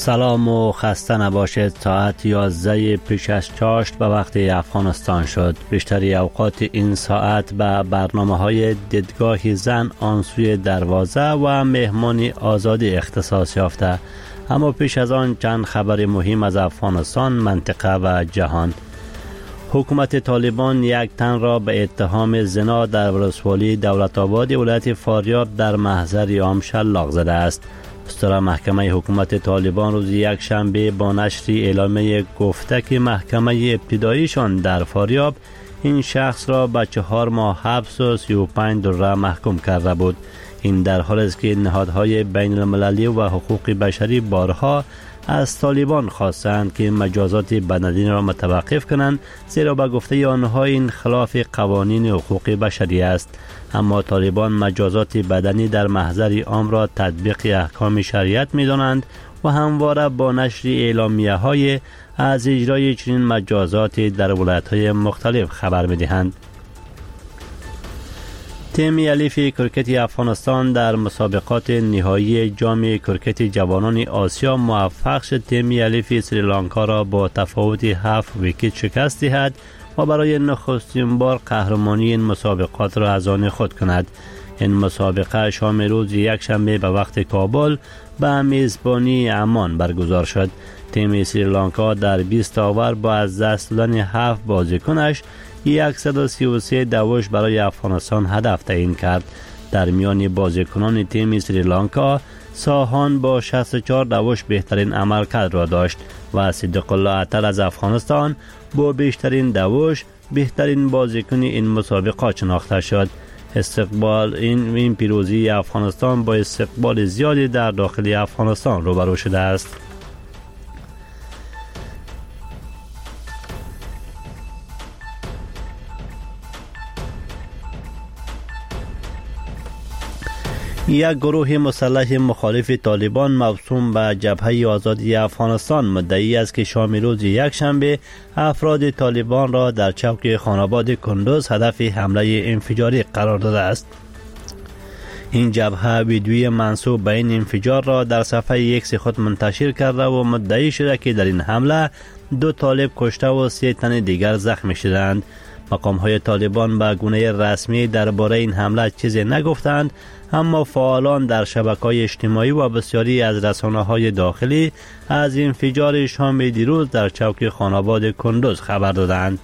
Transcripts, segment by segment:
سلام و خسته نباشید. ساعت 11 پیش از چاشت به وقت افغانستان شد. بیشتری اوقات این ساعت به برنامه‌های دیدگاه زن آن سوی دروازه و مهمانی آزادی اختصاص یافته. اما پیش از آن چند خبر مهم از افغانستان، منطقه و جهان. حکومت طالبان یک تن را به اتهام زنا در ولسوالی دولت آباد ولایت فاریاب در محضر عام شلاق زده است. استرا محکمه حکومت طالبان روز یک شنبه با نشر اعلامیه گفته که محکمه ابتداییشان در فاریاب این شخص را به 4 ماه حبس و 35 دلار محکوم کرده بود. این در حالی است که نهادهای بین المللی و حقوق بشری بارها از طالبان خواستند که مجازات بدنی را متوقف کنند، زیرا به گفته آنها این خلاف قوانین حقوق بشری است. اما طالبان مجازات بدنی در محضر عام را تطبیق احکام شریعت می دانند و همواره با نشر اعلامیه های از اجرای چنین مجازات در ولایت های مختلف خبر می دهند. تیم حریف کرکت افغانستان در مسابقات نهایی جام کرکت جوانان آسیا موفق شد تیم حریف سریلانکا را با تفاوت 7 ویکت شکست دهد و برای نخستین بار قهرمانی این مسابقات را از آن خود کند. این مسابقه شام روز یک شنبه به وقت کابل به میزبانی عمان برگزار شد. تیم سریلانکا در 20 آور با از دست دادن 7 بازیکنش 133 دوش برای افغانستان هدف تعیین کرد. در میان بازیکنان تیم سریلانکا ساهان با 64 دوش بهترین عملکرد را داشت و صدیق الله عطل از افغانستان با بیشترین دوش بهترین بازیکن این مسابقات شناخته شد. استقبال این پیروزی افغانستان با استقبال زیادی در داخل افغانستان روبرو شده است. یک گروه مسلح مخالف طالبان موسوم به جبهه آزادی افغانستان مدعی است که شام روز یک شنبه افراد طالبان را در چوک خاناباد کندوز هدف حمله انفجاری قرار داده است. این جبهه ویدیوی منسوب به این انفجار را در صفحه ایکس خود منتشر کرده و مدعی شده که در این حمله 2 طالب کشته و 3 تن دیگر زخمی شدند. مقام‌های طالبان به گونه رسمی درباره این حمله چیزی نگفتند، اما فعالان در شبکه‌های اجتماعی و بسیاری از رسانه‌های داخلی از انفجار شام دیروز در چوک خاناباد کندوز خبر دادند.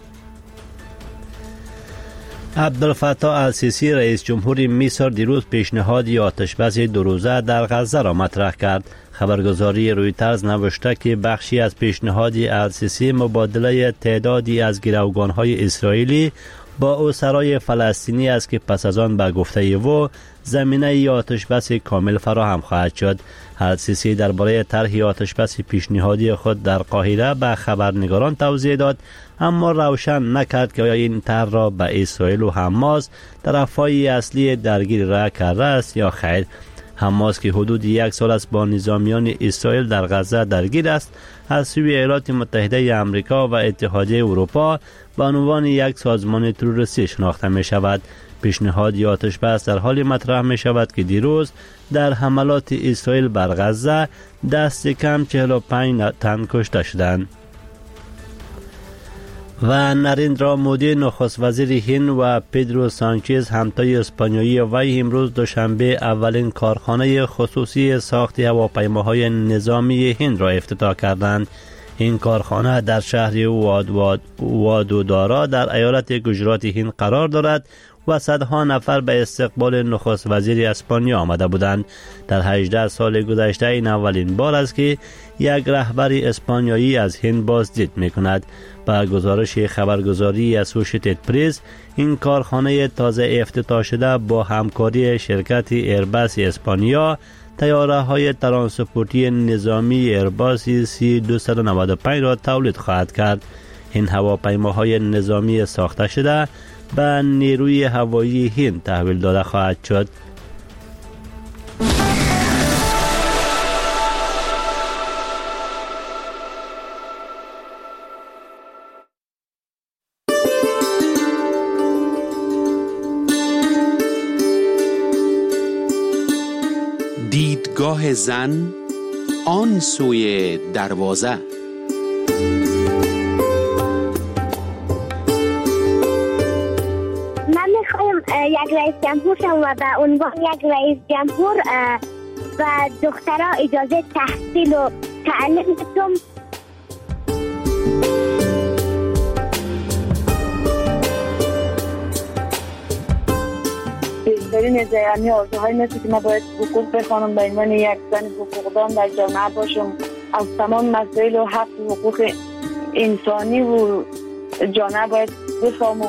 عبدالفتاح السیسی رئیس جمهور مصر دیروز پیشنهاد آتش‌بس 2 روزه در غزه را مطرح کرد. خبرگزاری رویترز نوشته که بخشی از پیشنهاد السیسی مبادله تعدادی از گروگان‌های اسرائیلی با اسرای فلسطینی است که پس از آن به گفته او زمینه آتش‌بس کامل فراهم خواهد شد. السیسی درباره طرح آتش‌بس پیشنهادی خود در قاهره به خبرنگاران توضیح داد، اما روشن نکرد که آیا این طرح را به اسرائیل و حماس طرفای اصلی درگیر راه کرده است یا خیر. حماس که حدود 1 سال است با نظامیان اسرائیل در غزه درگیر است، از سوی ایالات متحده آمریکا و اتحادیه اروپا به عنوان یک سازمان تروریستی شناخته می شود. پیشنهاد آتش‌بس در حالی مطرح می شود که دیروز در حملات اسرائیل بر غزه دست کم 45 تن کشته شدند. و نریندرا مودی نخست وزیر هند و پدرو سانچز همتای اسپانیایی وی امروز دوشنبه اولین کارخانه خصوصی ساخت هواپیماهای نظامی هند را افتتاح کردند. این کارخانه در شهر وادودارا در ایالت گجرات هند قرار دارد و صدها نفر به استقبال نخست وزیر اسپانیا آمده بودند. در 18 سال گذشته این اولین بار است که یک رهبر اسپانیایی از هند بازدید می‌کند. با گزارش خبرگزاری اسوشیتد پرس، این کارخانه تازه افتتاح شده با همکاری شرکت ایرباس اسپانیا طیاره های ترانسپورتی نظامی ایرباس C295 را تولید خواهد کرد. این هواپیماهای نظامی ساخته شده به نیروی هوایی هند تحویل داده خواهد شد. دیدگاه زن آن سوی دروازه. من میخوایم یک رئیس جمهور شم و به عنوان یک رئیس جمهور و دخترها اجازه تحصیل و تعلیم بدم. بهترین از یعنی آرزوهای مثل که ما باید حقوق بخوانم به عنوان یک زن حقوقدان در جامعه باشم، از تمام مسائل و حق و حقوق انسانی و جامعه باید بفهمم.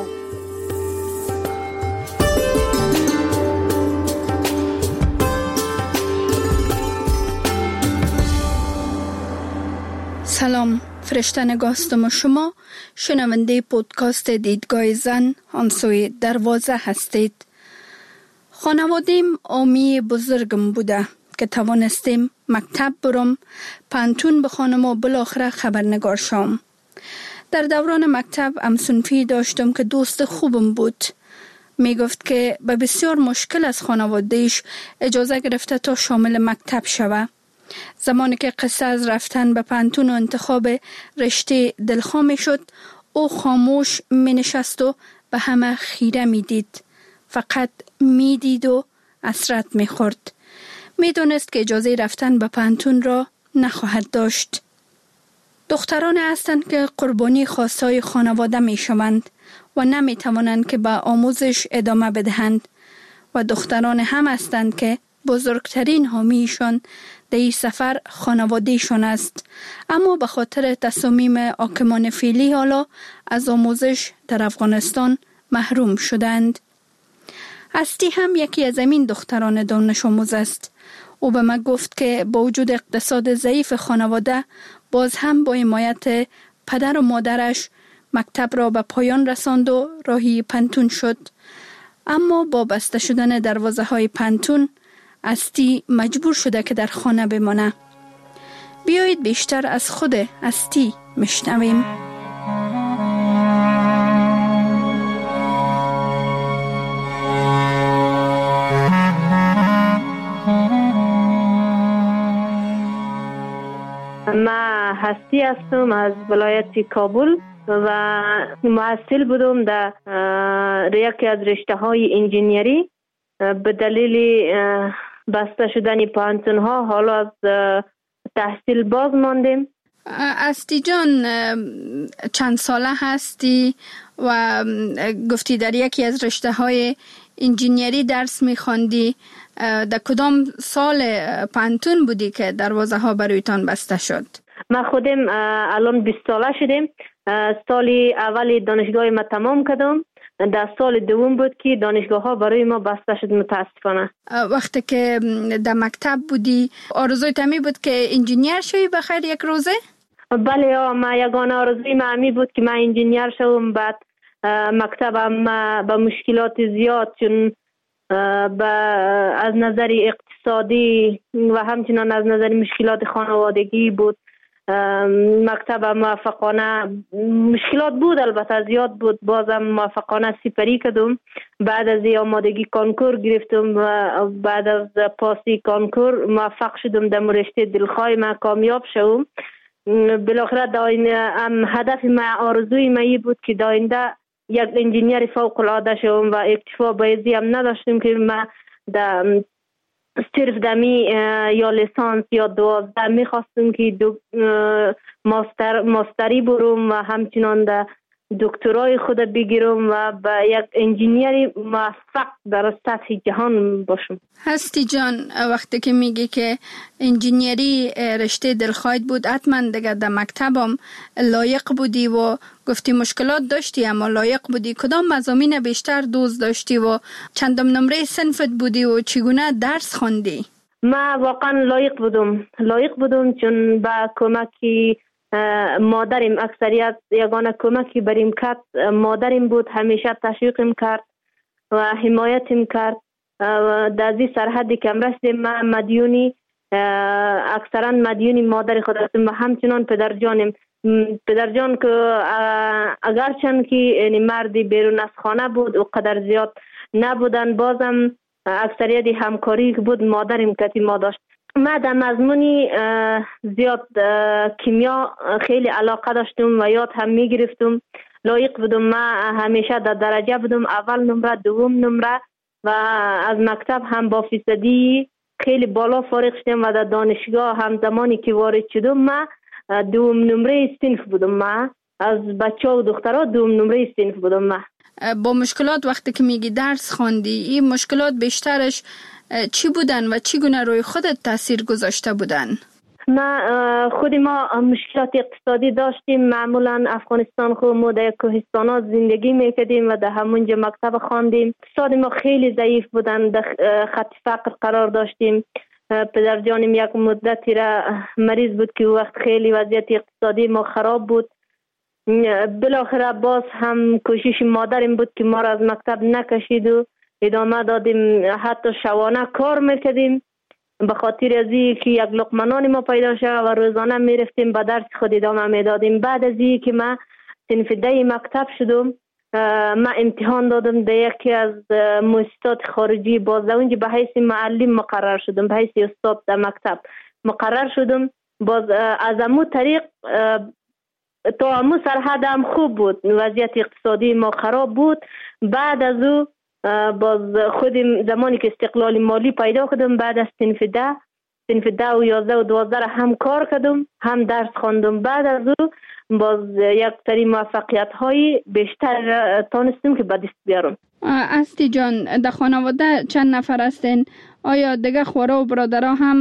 سلام، فرشته نگاستم. شما شنونده پودکاست دیدگاه زن آن سوی دروازه هستید. خانوادیم آمی بزرگم بوده که توانستیم مکتب برم، پانتون بخوانم و بالاخره خبرنگار شم. در دوران مکتب همسنفی داشتم که دوست خوبم بود. می گفت که به بسیار مشکل از خانوادهش اجازه گرفته تا شامل مکتب شوه. زمانی که قصه از رفتن به پانتون و انتخاب رشته دلخواه می شد، او خاموش می نشست و به همه خیره می دید. فقط می دید و حسرت می خورد. می دونست که اجازه رفتن به پانتون را نخواهد داشت. دختران هستند که قربانی خواستهای خانواده می شوند و نمی توانند که به آموزش ادامه بدهند و دختران هم هستند که بزرگترین حامیشان در این سفر خانوادهشان است، اما به خاطر تصامیم حاکمان فعلی حالا از آموزش در افغانستان محروم شدند. هستی هم یکی از این دختران دانش آموز است. او به من گفت که با وجود اقتصاد ضعیف خانواده باز هم با حمایت پدر و مادرش مکتب را به پایان رساند و راهی پانتون شد. اما با بسته شدن دروازه های پانتون هستی مجبور شده که در خانه بمانه. بیایید بیشتر از خود هستی میشنویم. من هستی هستم از ولایت کابل و محصل بودم در یکی از رشته های انجینیری. به دلیل بسته شدن پانتون ها حالا از تحصیل باز ماندیم. هستی جان، چند ساله هستی و گفتی در یکی از رشته های انجینیری درس میخواندی؟ در کدام سال پانتون بودی که دروازه ها برایتان بسته شد؟ ما خودم الان 20 ساله شدیم. سال اول دانشگاه ما تمام کردم. در سال دوم بود که دانشگاه ها برای ما بسته شد متاسفانه. وقتی که در مکتب بودی آرزوی تمی بود که انجینیر شوی بخیر یک روزه؟ بله، ما یگانه آرزوی ما همی بود که من انجینیر شوم. بعد مکتبم با مشکلات زیاد، چون از نظر اقتصادی و همچنان از نظر مشکلات خانوادگی بود. مکتب موفقانه مشکلات بود، البته زیاد بود، بازم موفقانه سپری کردم. بعد از آمادگی کنکور گرفتم و بعد از پاسی کنکور موفق شدم در رشته دلخواه من کامیاب شدم. بالاخره هدف من، آرزوی من بود که داینده یک انجینیر فوق العاده شدم و اکتفا به هم نداشتم که من صرف دمی یا لیسانس یا 12 میخواستم که ماستری برم و همچنان در دکترای خود بگیرم و به یک انجینیری موفق در سطح جهان باشم. هستی جان، وقتی که میگی که انجینیری رشته دلخواهت بود، حتما دیگه در مکتبم لایق بودی و گفتی مشکلات داشتی اما لایق بودی. کدام مضامین بیشتر دوست داشتی و چندم نمره صنفت بودی و چگونه درس خوندی؟ ما واقعا لایق بودم چون با کمکی مادرم، اکثریت یگانه کمکی بریم کرد مادرم بود. همیشه تشویقم کرد و حمایتم کرد. در این سرحدی که رسیدم من مدیونی، اکثرا مدیونی مادر خود هستم و همچنان پدرجان که اگرچند که مردی بیرون از خانه بود و قدر زیاد نبودن، بازم اکثریت همکاری که بود مادرم کتی ما داشت. من در مضمونی زیاد کیمیا خیلی علاقه داشتم و یاد هم می گرفتم. لایق بودم. من همیشه در درجه بودم، اول نمره، دوم نمره و از مکتب هم با فیصدی خیلی بالا فارغ شدم و در دانشگاه هم زمانی که وارد شدم من دوم نمره صنف بودم. من از بچه و دخترها دوم نمره صنف بودم. من با مشکلات وقتی که میگی درس خواندی، این مشکلات بیشترش چی بودن و چگونه روی خودت تاثیر گذاشته بودن؟ خود ما مشکلات اقتصادی داشتیم. معمولا افغانستان خود ما در کوهستانات زندگی میکردیم و در همونجا مکتب خواندیم. اقتصاد ما خیلی ضعیف بودن، در خط فقر قرار داشتیم. پدر جانم یک مدتی را مریض بود که وقت خیلی وضعیت اقتصادی ما خراب بود. بالاخره باز هم کوشش مادرم بود که ما را از مکتب نکشید و ادامه دادیم. حتی شبانه کار میکردیم به خاطر از که یک لقمه نان ما پیدا شد و روزانه میرفتیم به درس خود ادامه میدادیم. بعد از که من صنف 10 مکتب شدم، من امتحان دادم در یکی از مؤسسات خارجی، باز اونجا به حیث معلم مقرر شدم، به حیث استاد در مکتب مقرر شدم. باز از امو طریق تا امو سرحد هم خوب بود، وضعیت اقتصادی ما خراب بود. بعد از او باز خودم زمانی که استقلال مالی پیدا کردم، بعد از صنف 10 و 11 و 12 هم کار کردم، هم درس خواندم. بعد از او باز یک سری موفقیت های بیشتر تانستم که به دست بیارم. استی جان، در خانواده چند نفر هستین؟ آیا دیگه خورا و برادرها هم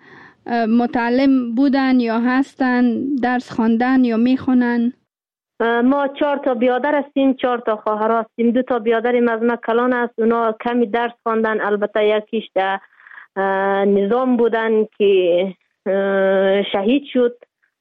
متعلم بودن یا هستن، درس خواندن یا میخونن؟ ما 4 تا بیادر هستیم، 4 تا خواهر هستیم. 2 تا بیادریم از ما کلان است، اونا کمی درس خواندن، البته یکیش در نظام بودن که شهید شد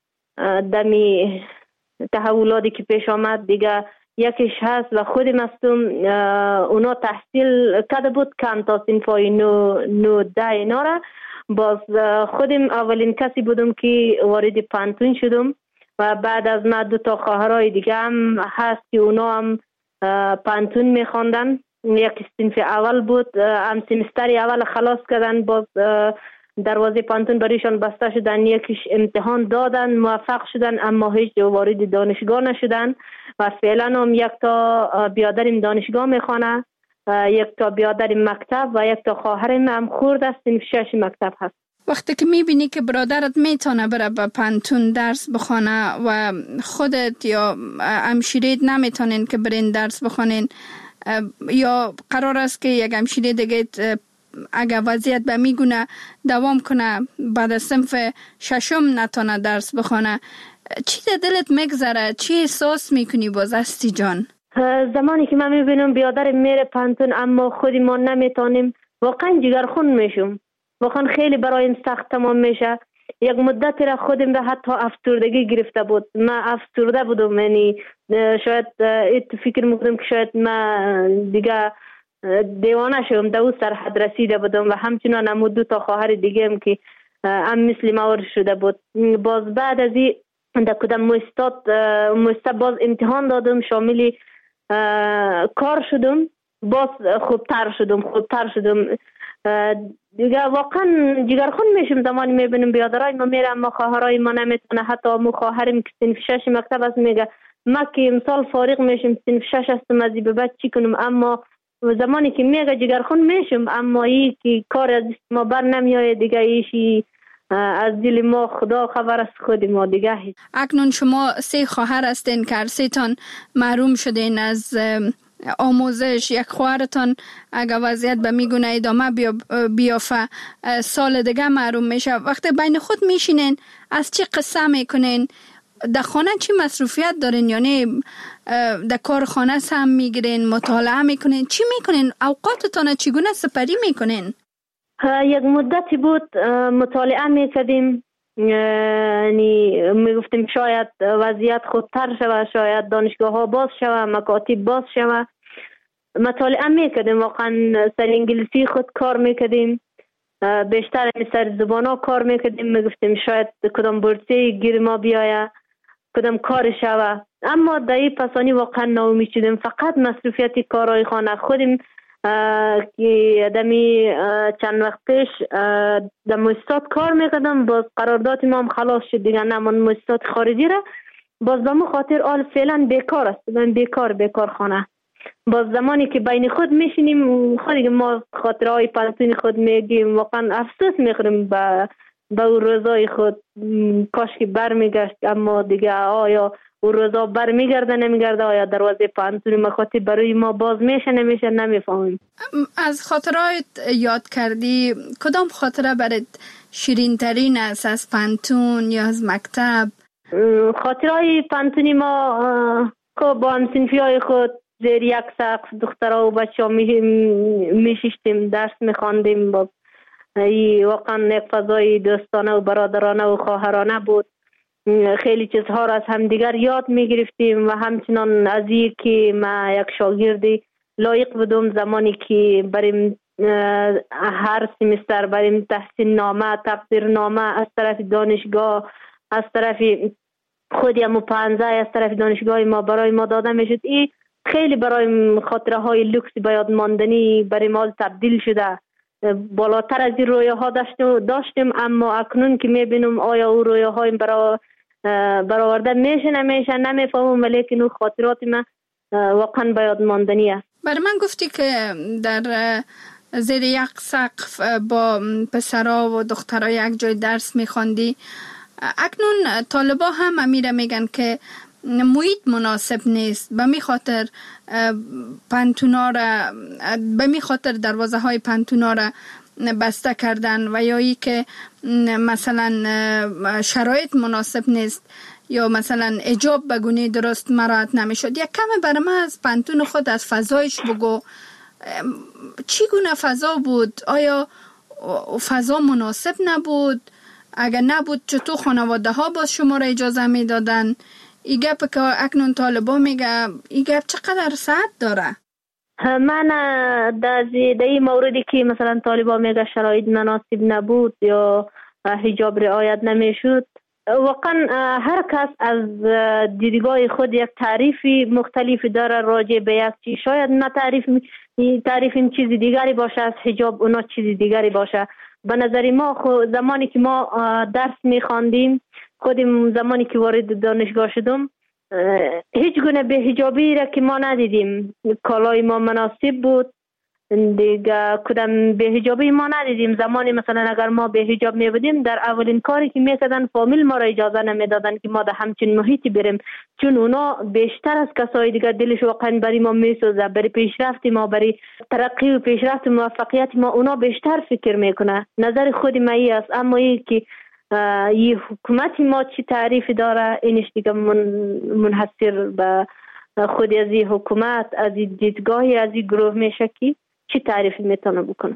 دمی تحولاتی که پیش آمد. دیگه یکیش هست و خودم هستم. اونا تحصیل کرده بود کم تا صنفای 9-10 اینا را. باز خودم اولین کسی بودم که وارد پانتون شدم و بعد از ما 2 تا خواهرای دیگه هم هست که اونا هم پانتون میخواندن. یک صنف اول بود، هم سمستر اول خلاص کردن، باز دروازه پانتون بریشان بسته شدن. یکیش امتحان دادن، موفق شدن، اما هیچ وارد دانشگاه نشدن و فعلا هم 1 تا بیادریم دانشگاه میخوانه، 1 تا بیادریم مکتب و 1 تا خواهریم هم خورد است صنف 6 مکتب هست. وقتی که میبینی که برادرت میتونه بره به پانتون درس بخونه و خودت یا همشیرت نمیتونین که برین درس بخونین، یا قرار است که یک همشیره دیگه اگر وضعیت به میگونه دوام کنه بعد از صنف 6 نتونه درس بخونه، چی در دلت میگذره؟ چی احساس میکنی باز استی جان؟ زمانی که من میبینم بیادر میره پانتون اما خودی ما نمیتونیم، واقعا جگرخون میشم. واقعا خیلی برایم سخت تمام میشه. یک مدت را خودم را حتی افسردگی گرفته بود. من افسرده بودم، یعنی شاید فکر میکنم که شاید من دیگه دیوانه شدم. در اون سرحد رسیده بودم و همچنان هم 2 تا خواهر دیگه هم که هم مثل ما شده بود. باز بعد از این در کدام مؤسسه باز امتحان دادم، شامل کار شدم، باز خوبتر شدم دیگه. واقعا جگرخون میشم زمانی میبینم بیادرای ما میره اما خواهرای ما نمیتونه. حتی امو خواهرم که صنف 6 مکتب است میگه ما که امسال فارغ میشم صنف 6 هستم از به بعد چی کنم. اما زمانی که میگه جگرخون میشم، اما این که کار از ما بر نمیاد دیگه، ایشی از دل ما خدا خبر است، خود ما دیگه. اکنون شما 3 خواهر هستین که 3 تان محروم شدین از آموزش. یک خواهرتان اگر وضعیت به میگونه ادامه بیافه سال دیگه محروم میشه. وقتی بین خود میشینین از چی قصه میکنین؟ در خانه چی مصروفیت دارین؟ یعنی در کارخانه هم میگیرین، مطالعه میکنین، چی میکنین؟ اوقاتتان چگونه سپری میکنین؟ یک مدتی بود مطالعه میکردیم، یعنی میگفتیم شاید وضعیت خودتر شود، شاید دانشگاه ها باز شود، مکاتب باز شود. مطالعه میکردیم، واقعا سر انگلیسی خود کار میکردیم، بیشتر سر زبان ها کار میکردیم. میگفتیم شاید کدام بورسیه گیر ما بیاید، کدام کار شود. اما در این پسانی واقعا ناامید شدیم. فقط مصروفیت کارهای خانه. خودم که دمی چند وقت پیش در مؤسسات کار میکردم، باز قرارداد ما هم خلاص شد دیگه، نمان مؤسسات خارجی را. باز به خاطر آل فعلا بیکار است، من بیکار خانه. باز زمانی که بین خود میشینیم خودی ما خاطرهای پنتون خود میگیم، واقعا افسوس میخوریم به اون روزای خود. کاش که بر میگشت، اما دیگه آیا اون روزا بر میگرده نمیگرده، آیا دروازه پنتون مخاطی برای ما باز میشه نمیفهمیم. از خاطرات یاد کردی، کدام خاطره برات شیرین ترین است از پنتون یا از مکتب؟ خاطرهای پنتونی ما که با همسنفی های خود زیر یک سقف دخترها و بچه ها میشیشتیم، درس میخواندیم. واقعا یک فضای دوستانه و برادرانه و خواهرانه بود. خیلی چیزها را از همدیگر یاد میگرفتیم و همچنان از که ما یک شاگردی لایق بودم زمانی که بریم هر سمستر بریم تحصیل نامه، تقدیر نامه از طرف دانشگاه، از طرف خودی همو پانزه از طرف دانشگاه ما برای ما داده میشد. این خیلی برای خاطره های لوکس باید ماندنی برای ما تبدیل شده. بالاتر از این رویه ها داشتیم، اما اکنون که میبینم آیا اون رویه های برآورده میشه نمیفهمم، ولیکن اون خاطرات من واقعا باید ماندنی است. برای من گفتی که در زیر یک سقف با پسرها و دخترها یک جای درس میخواندی. اکنون طالبا هم امیره میگن که محیط مناسب نیست، به می خاطر پنتونا را، به می خاطر دروازه های پنتونا را بسته کردن و یا ای که مثلا شرایط مناسب نیست یا مثلا حجاب به گونه درست مراعات نمیشد. یک کم برای من از پنتون خود از فضایش بگو، چی گونه فضا بود؟ آیا فضا مناسب نبود؟ اگر نبود چطور خانواده ها باز شما را اجازه می دادن؟ این گپ که اکنون طالبا میگه، این گپ چقدر صحت داره؟ من در این موردی که مثلا طالبا میگه شرایط مناسب نبود یا حجاب رعایت نمیشد، واقعا هر کس از دیدگاه خود یک تعریفی مختلف داره راجع به یک چیز. شاید ما تعریفیم چیز دیگری باشه از حجاب، اونا چیز دیگری باشه. به نظر ما زمانی که ما درس میخواندیم، خودم زمانی که وارد دانشگاه شدم هیچ گونه به حجابی را که ما ندیدیم. کالای ما مناسب بود دیگه، کدام به حجابی ما ندیدیم. زمانی مثلا اگر ما به حجاب می بودیم، در اولین کاری که میکردن فامیل ما را اجازه نمیدادن که ما در همچین محیطی بریم، چون اونا بیشتر از کسای دیگه دلش واقعا برای ما میسوزه، برای پیشرفت ما، برای ترقی و پیشرفت و موفقیت ما اونا بیشتر فکر میکنه. نظر خود ما ای است. اما ای که این حکومت ما چی تعریفی داره، اینش دیگه منحصر به خود از این حکومت، از این دیدگاهی از این گروه میشه که چی تعریفی میتونه بکنه.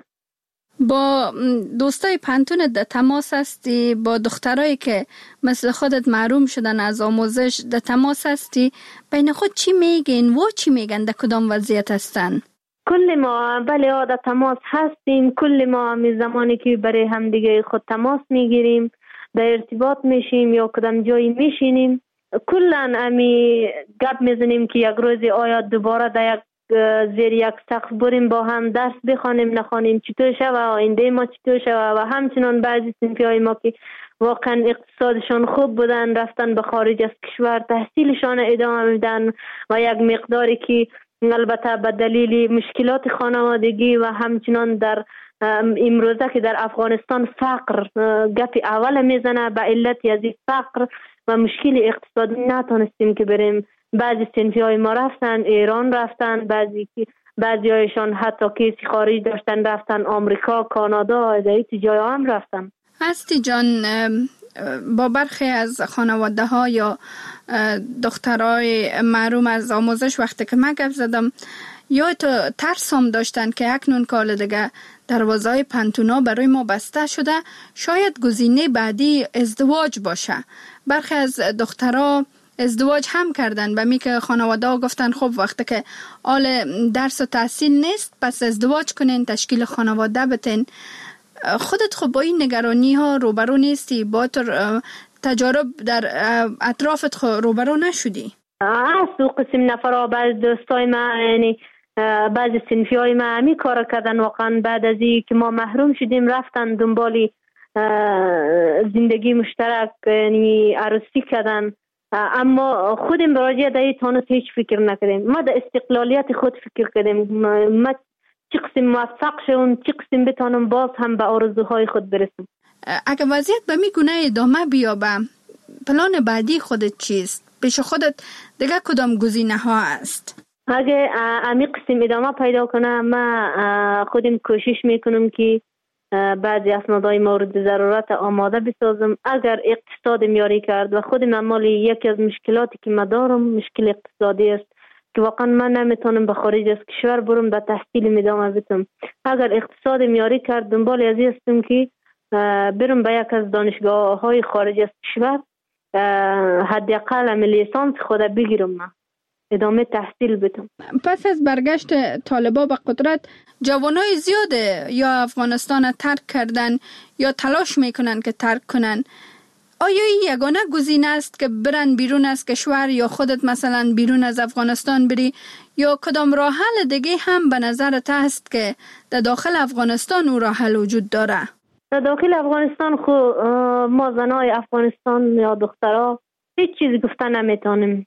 با دوستای پنتون در تماس هستی؟ با دخترایی که مثل خودت محروم شدن از آموزش در تماس هستی؟ بین خود چی میگین و چی میگن؟ در کدام وضعیت هستن؟ کل ما بله در تماس هستیم. کل ما می زمانی که برای هم دیگه خود تماس میگیریم، در ارتباط میشیم یا کدام جایی میشینیم، کلن امی گپ میزنیم که یک روزی آیا دوباره در زیر یک سقف بریم با هم درس بخوانیم نخوانیم، چطور شوه آینده ما چطور شوه. و همچنان بعضی صنفی های ما که واقعا اقتصادشان خوب بودن رفتن به خارج از کشور تحصیلشان ادامه میدن و یک مقداری که البته به دلیل مشکلات خانوادگی و همچنان در امروزه که در افغانستان فقر گپ اول میزنه، به علت از فقر و مشکل اقتصادی نتونستیم که بریم. بعضی صنفی های ما رفتن ایران، رفتن بعضی هایشان حتی کسی خارج داشتن رفتن آمریکا، کانادا، در جای هم رفتن. هستی جان، با برخی از خانواده ها یا دخترای محروم از آموزش وقتی که من گپ زدم، یا تو ترس هم داشتن که اکنون کال دیگه دروازه‌های پنتونا برای ما بسته شده، شاید گزینه بعدی ازدواج باشه. برخی از دخترها ازدواج هم کردن، به می که خانواده ها گفتن خب وقتی که آل درس و تحصیل نیست پس ازدواج کنین، تشکیل خانواده بتین. خودت خب با این نگرانی ها روبرو نیستی؟ با تجارب در اطرافت روبرو نشدی؟ از دو قسم نفرها بعض دوستای من یعنی بعضی صنفی های ما همی کار کردن. واقعا بعد از این که ما محروم شدیم رفتن دنبال زندگی مشترک، یعنی عروسی کردن. اما خودم براجع در این تانوس هیچ فکر نکردیم. ما در استقلالیت خود فکر کردیم. ما چی قسم موفق شوم، چی قسم بتانم باز هم به آرزوهای خود برسم. اگه وضعیت به می گونه ادامه بیابه، پلان بعدی خودت چیست؟ پیش خودت دیگه کدام گزینه ها است؟ اگه امی قسم ادامه پیدا کنه، ما خودم کوشش میکنم که بعضی اسنادهای مورد ضرورت آماده بسازم. اگر اقتصاد میاری کرد و خودم عمال یکی از مشکلاتی که ما دارم مشکل اقتصادی است که واقعا من نمیتونم به خارج از کشور برم به تحصیل ادامه بدم. اگر اقتصاد میاری کرد دنبال از این هستم که برم به یک از دانشگاه های خارج از کشور حداقل لیسانس خود بگیرم، من ادامه تحصیل بدم. پس از برگشت طالبا به قدرت، جوانای زیاده یا افغانستان ترک کردن یا تلاش میکنن که ترک کنن. آیا این یگانه گزینه است که برن بیرون از کشور یا خودت مثلا بیرون از افغانستان بری، یا کدام راه حل دیگه هم به نظرت هست که در داخل افغانستان او راه حل وجود داره؟ در داخل افغانستان ما زنای افغانستان یا دخترها هیچ چیزی گفتن نمیتونیم.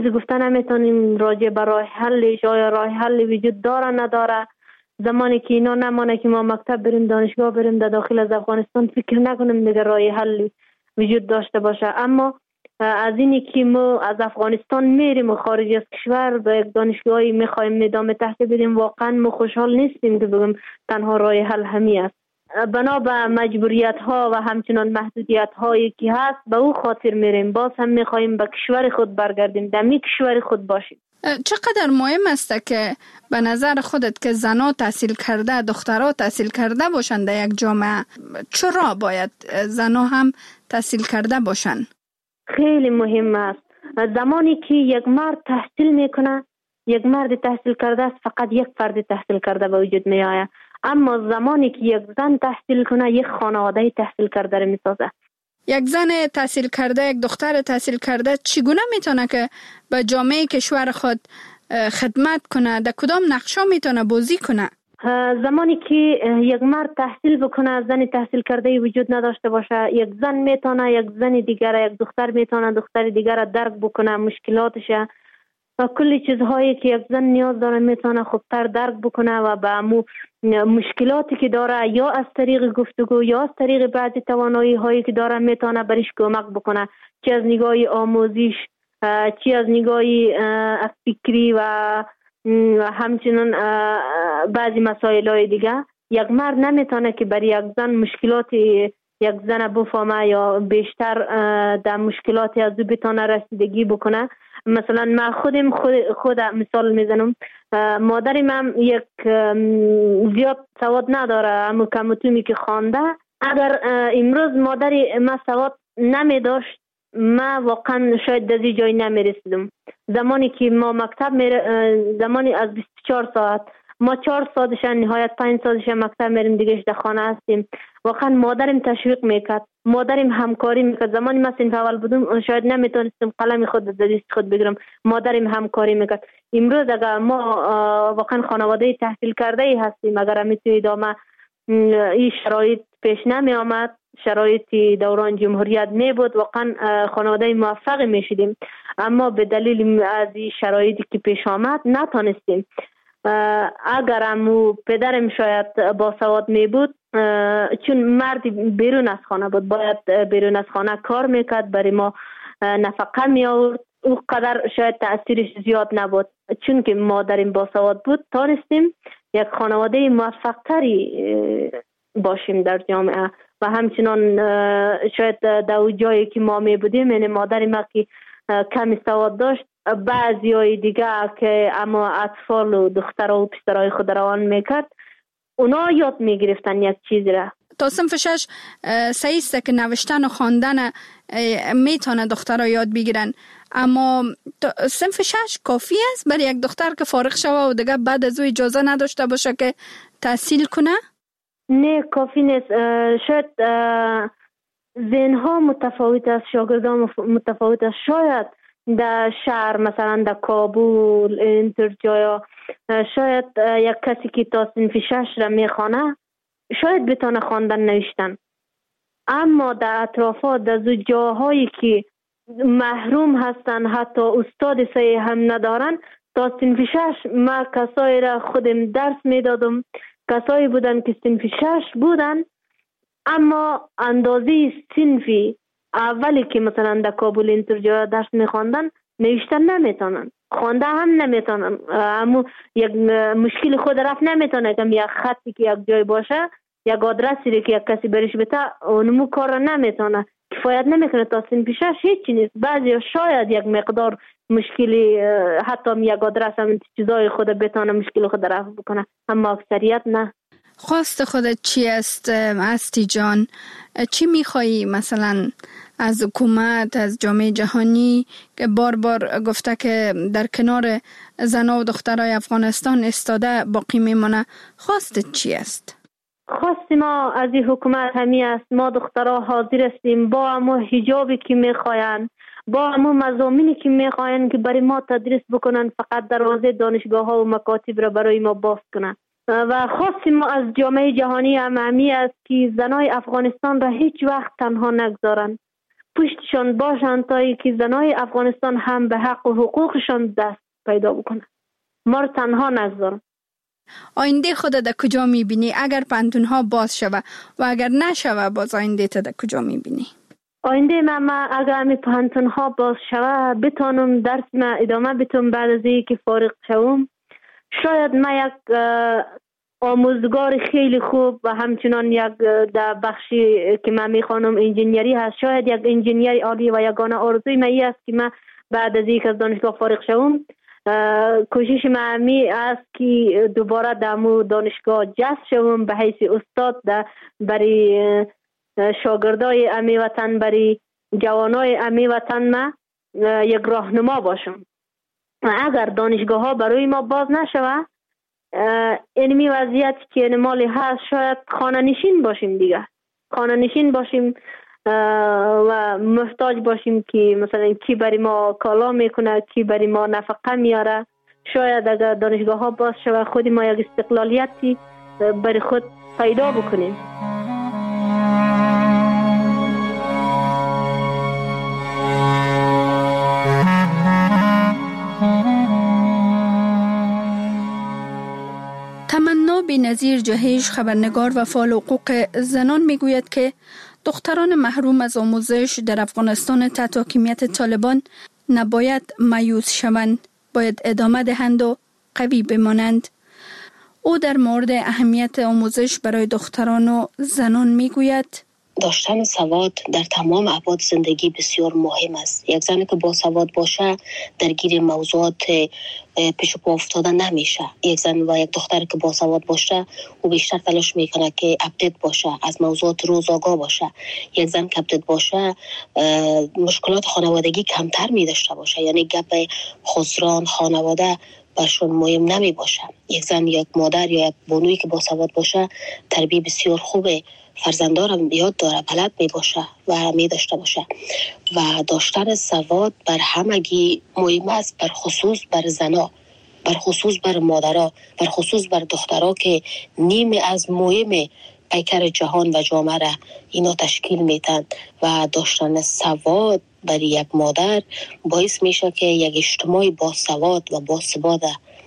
راجع به راه حلش، آیا راه حل وجود داره نداره. زمانی که اینا نمانه که ما مکتب بریم، دانشگاه بریم در داخل از افغانستان، فکر نکنیم دیگه راه حل وجود داشته باشه. اما از اینی که ما از افغانستان میریم و خارج از کشور به یک دانشگاهی میخوایم ادامه تحصیل بدیم، واقعا ما خوشحال نیستیم که بگم تنها راه حل همین است. بنا به مجبوریت ها و همچنان محدودیت هایی که هست به او خاطر میریم. باز هم میخوایم به کشور خود برگردیم، در می کشور خود باشیم. چقدر مهم است که به نظر خودت که زنها تحصیل کرده، دخترها تحصیل کرده باشند در یک جامعه؟ چرا باید زنها هم تحصیل کرده باشند؟ خیلی مهم است. زمانی که یک مرد تحصیل میکنه، یک مرد تحصیل کرده است، فقط یک فرد تحصیل کرده به وجود می آید. اما زمانی که یک زن تحصیل کنه، یک خانواده تحصیل کرده رو میسازه. یک زن تحصیل کرده، یک دختر تحصیل کرده چگونه میتونه که به جامعه کشور خود خدمت کنه؟ در کدام نقشا میتونه بازی کنه؟ زمانی که یک مرد تحصیل بکنه، زن تحصیل کرده وجود نداشته باشه، یک زن میتونه یک زن دیگر، یک دختر میتونه دختر دیگر درک بکنه مشکلاتش و کلی چیزهایی که یک زن نیاز داره میتونه خوبتر درک بکنه و به مشکلاتی که داره یا از طریق گفتگو یا از طریق بعضی توانایی هایی که داره میتونه برش کمک بکنه، چه از نگاه آموزش، چه از نگاه فکری و همچنین بعضی مسائل های دیگه. یک مرد نمیتونه که برای یک زن مشکلات یک زن بفهمه یا بیشتر در مشکلاتی از او بتونه رسیدگی بکنه. مثلا من خود مثال میزنم. مادرم هم یک زیاد سواد نداره، اما کمتونی که خوانده. اگر امروز مادر ما سواد نمی داشت، ما واقعا شاید در این جای نمی رسیدم. زمانی که ما مکتب زمانی از 24 ساعت ما 4 ساعتش نهایت 5 ساعتش مکتب میریم، دیگه در خانه هستیم. واقعا مادرم تشویق میکرد، مادرم همکاری میکرد. زمانی من صنف اول بودم شاید نمیتونستم قلم خود در دست خود بگیرم، مادرم همکاری میکرد. امروز اگر ما واقعا خانواده تحصیل کرده ای هستیم، اگر میتونی ادامه این شرایط پیش نمی آمد، شرایط دوران جمهوریت می بود، واقعا خانواده موفق می شدیم. اما به دلیل از این شرایطی که پیش آمد نتونستیم. اگر امو پدرم شاید با سواد می بود، چون مرد بیرون از خانه بود، باید بیرون از خانه کار میکرد، برای ما نفقه می آورد، او قدر شاید تأثیرش زیاد نبود. چون که مادرم با سواد بود، تانستیم یک خانواده موفق تری باشیم در جامعه. و همچنان شاید در جایی که ما می بودیم، یعنی مادر ما که کمی سواد داشت، بعضی های دیگه که اما اطفال و دخترها و پسرهای خود روان میکرد، اونا یاد میگرفتن یک چیز را. تا صنف 6 صحیح است که نوشتن و خواندن میتونه دخترها یاد بگیرن، اما صنف 6 کافی است برای یک دختر که فارغ شوه و دیگه بعد از او اجازه نداشته باشه که تحصیل کنه؟ نه، کافی نیست. شاید ذهنها متفاوت است، شاگردان متفاوت است. شاید در شهر مثلا در کابل اینطور جایا شاید یک کسی که تا صنف 6 را میخوانه شاید بتونه خواندن نوشتن، اما در اطرافات در جاهایی که محروم هستن حتی استاد صحیح هم ندارن، تا صنف 6 ما کسایی را خودم درس میدادم، کسایی بودن که صنف 6 بودن اما اندازه صنفی اولی که مثلا در کابل اینطور جا درس میخواندن نوشتن نمیتونن، خوانده هم نمیتونن، اما یک مشکل خود رفت نمیتونه که یک خطی که یک جای باشه یک آدرسی که یک کسی برش بده اونمو کار را نمیتونه، کفایت نمیکنه. تا صنف 6 هیچی نیست. بعضی شاید یک مقدار مشکلی حتی یک آدرس هم چیزای خود بتونه مشکل خود رفت بکنه، اما اکثریت نه. خواست خودت چی است استی جان؟ چی میخوایی مثلا از حکومت، از جامعه جهانی که بار گفته که در کنار زنان و دخترای افغانستان استاده باقی میمونه، خواستت چی است؟ خواست ما از این حکومت همی است ما دخترها حاضر هستیم با همو حجابی که میخواین، با همو مضامینی که میخواین که برای ما تدریس بکنن، فقط دروازه دانشگاه ها و مکاتب را برای ما باز کنن. و خواستیم ما از جامعه جهانی همی است که زنای افغانستان را هیچ وقت تنها نگذارن، پشتشان باشن تا ای که زنای افغانستان هم به حق و حقوقشان دست پیدا بکنن، ما را تنها نگذارن. آینده خودت در کجا میبینی اگر پانتونها باز شوه و اگر نشوه باز آینده تا در کجا میبینی؟ آینده من اگر همی پانتونها باز شوه بتانم درس من ادامه بتونم، بعد از این که فارغ شوم شاید من یک آموزگار خیلی خوب و همچنان یک در بخشی که من میخوانم انجینیری هست، شاید یک انجینیر عالی و یگانه آرزوی من این است که من بعد از این که از دانشگاه فارغ شوم کوشش من همی است که دوباره در دانشگاه جذب شوم به حیث استاد برای شاگردای امی وطن، برای جوانای امی وطن ما یک راهنما باشم. اگر دانشگاه ها برای ما باز نشوه اینمی وضعیت که مالی هست شاید خانه نشین باشیم دیگه، خانه نشین باشیم و محتاج باشیم که مثلا کی برای ما کالا میکنه، کی برای ما نفقه میاره. شاید اگر دانشگاه ها باز شوه خود ما یک استقلالیتی برای خود پیدا بکنیم. تمنا بی‌نظیر جهش، خبرنگار و فعال حقوق زنان میگوید که دختران محروم از آموزش در افغانستان تحت حاکمیت طالبان نباید مایوس شوند، باید ادامه دهند و قوی بمانند. او در مورد اهمیت آموزش برای دختران و زنان میگوید داشتن سواد در تمام ابعاد زندگی بسیار مهم است. یک زنی که با سواد باشه درگیر موضوعات پیش پا افتاده نمیشه. یک زن و یک دختر که با سواد باشه او بیشتر تلاش میکنه که اپدیت باشه، از موضوعات روز آگاه باشه. یک زن که اپدیت باشه مشکلات خانوادگی کمتر میداشته باشه، یعنی گپ خسران خانواده برشون مهم نمی باشه. یک زن یک مادر یا یک بانویی که با سواد باشه تربیت بسیار خوبه، فرزندارم یاد داره، بلد می باشه و می داشته باشه. و داشتن سواد بر همگی مهم است، بر خصوص بر زنا، بر خصوص بر مادرها، بر خصوص بر دخترها که نیمه از مهم پیکر جهان و جامعه را اینا تشکیل میتن. و داشتن سواد برای یک مادر باعث میشه که یک اجتماع با سواد و با ثبات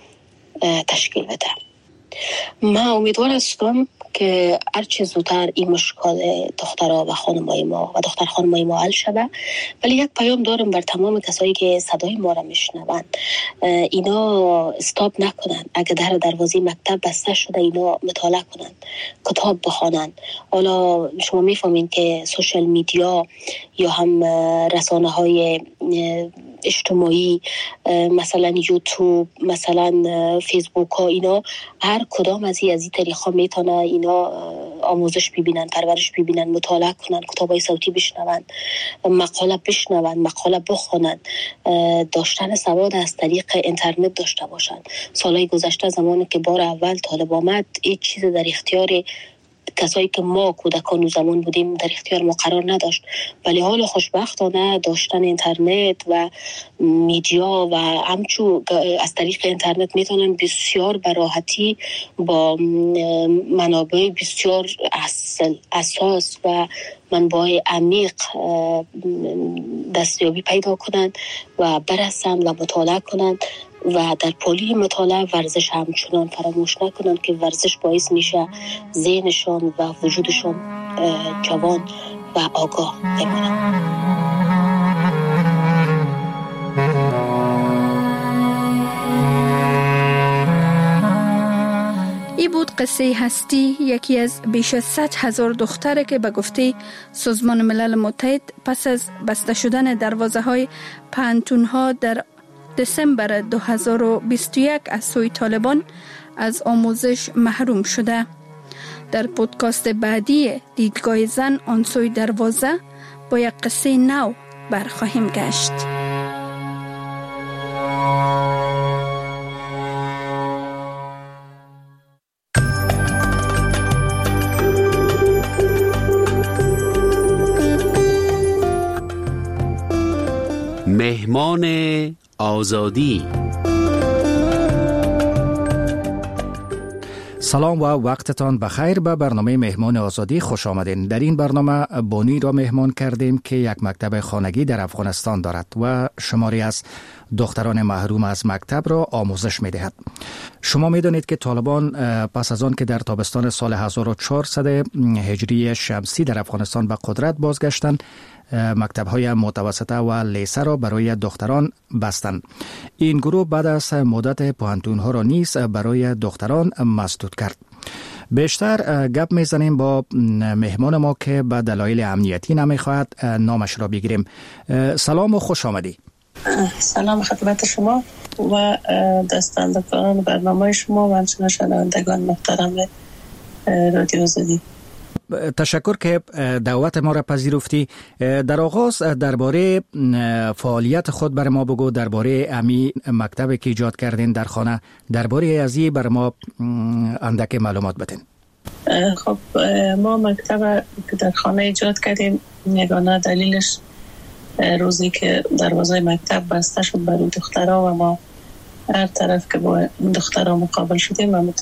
تشکیل بده. من امیدوار هستم که هرچه زودتر این مشکل دخترها و خانمای ما و دختر خانمای ما حل شده. ولی یک پیام دارم بر تمام کسایی که صدای ما را میشنوند، اینا استاپ نکنن. اگه در دروازه مکتب بسته شده اینا مطالعه کنن، کتاب بخوانن. حالا شما میفهمین که سوشال میدیا یا هم رسانه های اجتماعی مثلا یوتیوب، مثلا فیسبوک ها، اینا هر کدام از این طریقا میتونه اینا آموزش ببینن، پرورش ببینن، مطالعه کنن، کتابای صوتی بشنون، مقاله بشنون، مقاله بخونن. داشتن سواد از طریق اینترنت داشته باشن. سالهای گذشته زمانی که بار اول طالب آمد هیچ چیز در اختیار کسایی که ما کودکان و زمان بودیم در اختیار ما قرار نداشت. ولی حال خوشبختانه داشتن اینترنت و میدیا و همچو از طریق اینترنت میتونن بسیار به راحتی با منابع بسیار اساس و منبع عمیق دستیابی پیدا کنند و برسند و مطالعه کنند و در پلی مطالعه ورزش همچنان فراموش نکنند که ورزش باعث میشه ذهنشان و وجودشان جوان و آگاه بمانند. ای بود قصه هستی یکی از بیش از 100,000 دختره که به گفته سازمان ملل متحد پس از بسته شدن دروازه‌های پانتون‌ها در دسامبر 2021 از سوی طالبان از آموزش محروم شده. در پودکاست بعدی دیدگاه زن آن سوی دروازه با یک قصه نو برخواهیم گشت. مهمان آزادی. سلام و وقتتان بخیر. به برنامه مهمان آزادی خوش آمدین. در این برنامه بانی را مهمان کردیم که یک مکتب خانگی در افغانستان دارد و شماری از دختران محروم از مکتب را آموزش می دهد. شما می دانید که طالبان پس از آن که در تابستان سال 1400 هجری شمسی در افغانستان به قدرت بازگشتند، مکتب‌های متوسطه و لیسه را برای دختران بستند. این گروه بعد از مدت پوهنتون‌ها را نیز برای دختران مسدود کرد. بیشتر گپ میزنیم با مهمان ما که به دلایل امنیتی نمیخواهد نامش را بگیریم. سلام و خوش آمدی. سلام خدمت شما و دستاندکاران برنامه شما و همچنین شنوندگان محترم رادیو آزادی. تشکر که دعوت ما را پذیرفتی. در آغاز درباره فعالیت خود بر ما بگو، درباره امی مکتبی که ایجاد کردین در خانه، درباره ازی بر ما اندک معلومات بدین. خب ما مکتب که در خانه ایجاد کردیم، یگانه دلیلش روزی که دروازه مکتب بسته شد برای دخترها و ما هر طرف که با دخترها مقابل شدیم و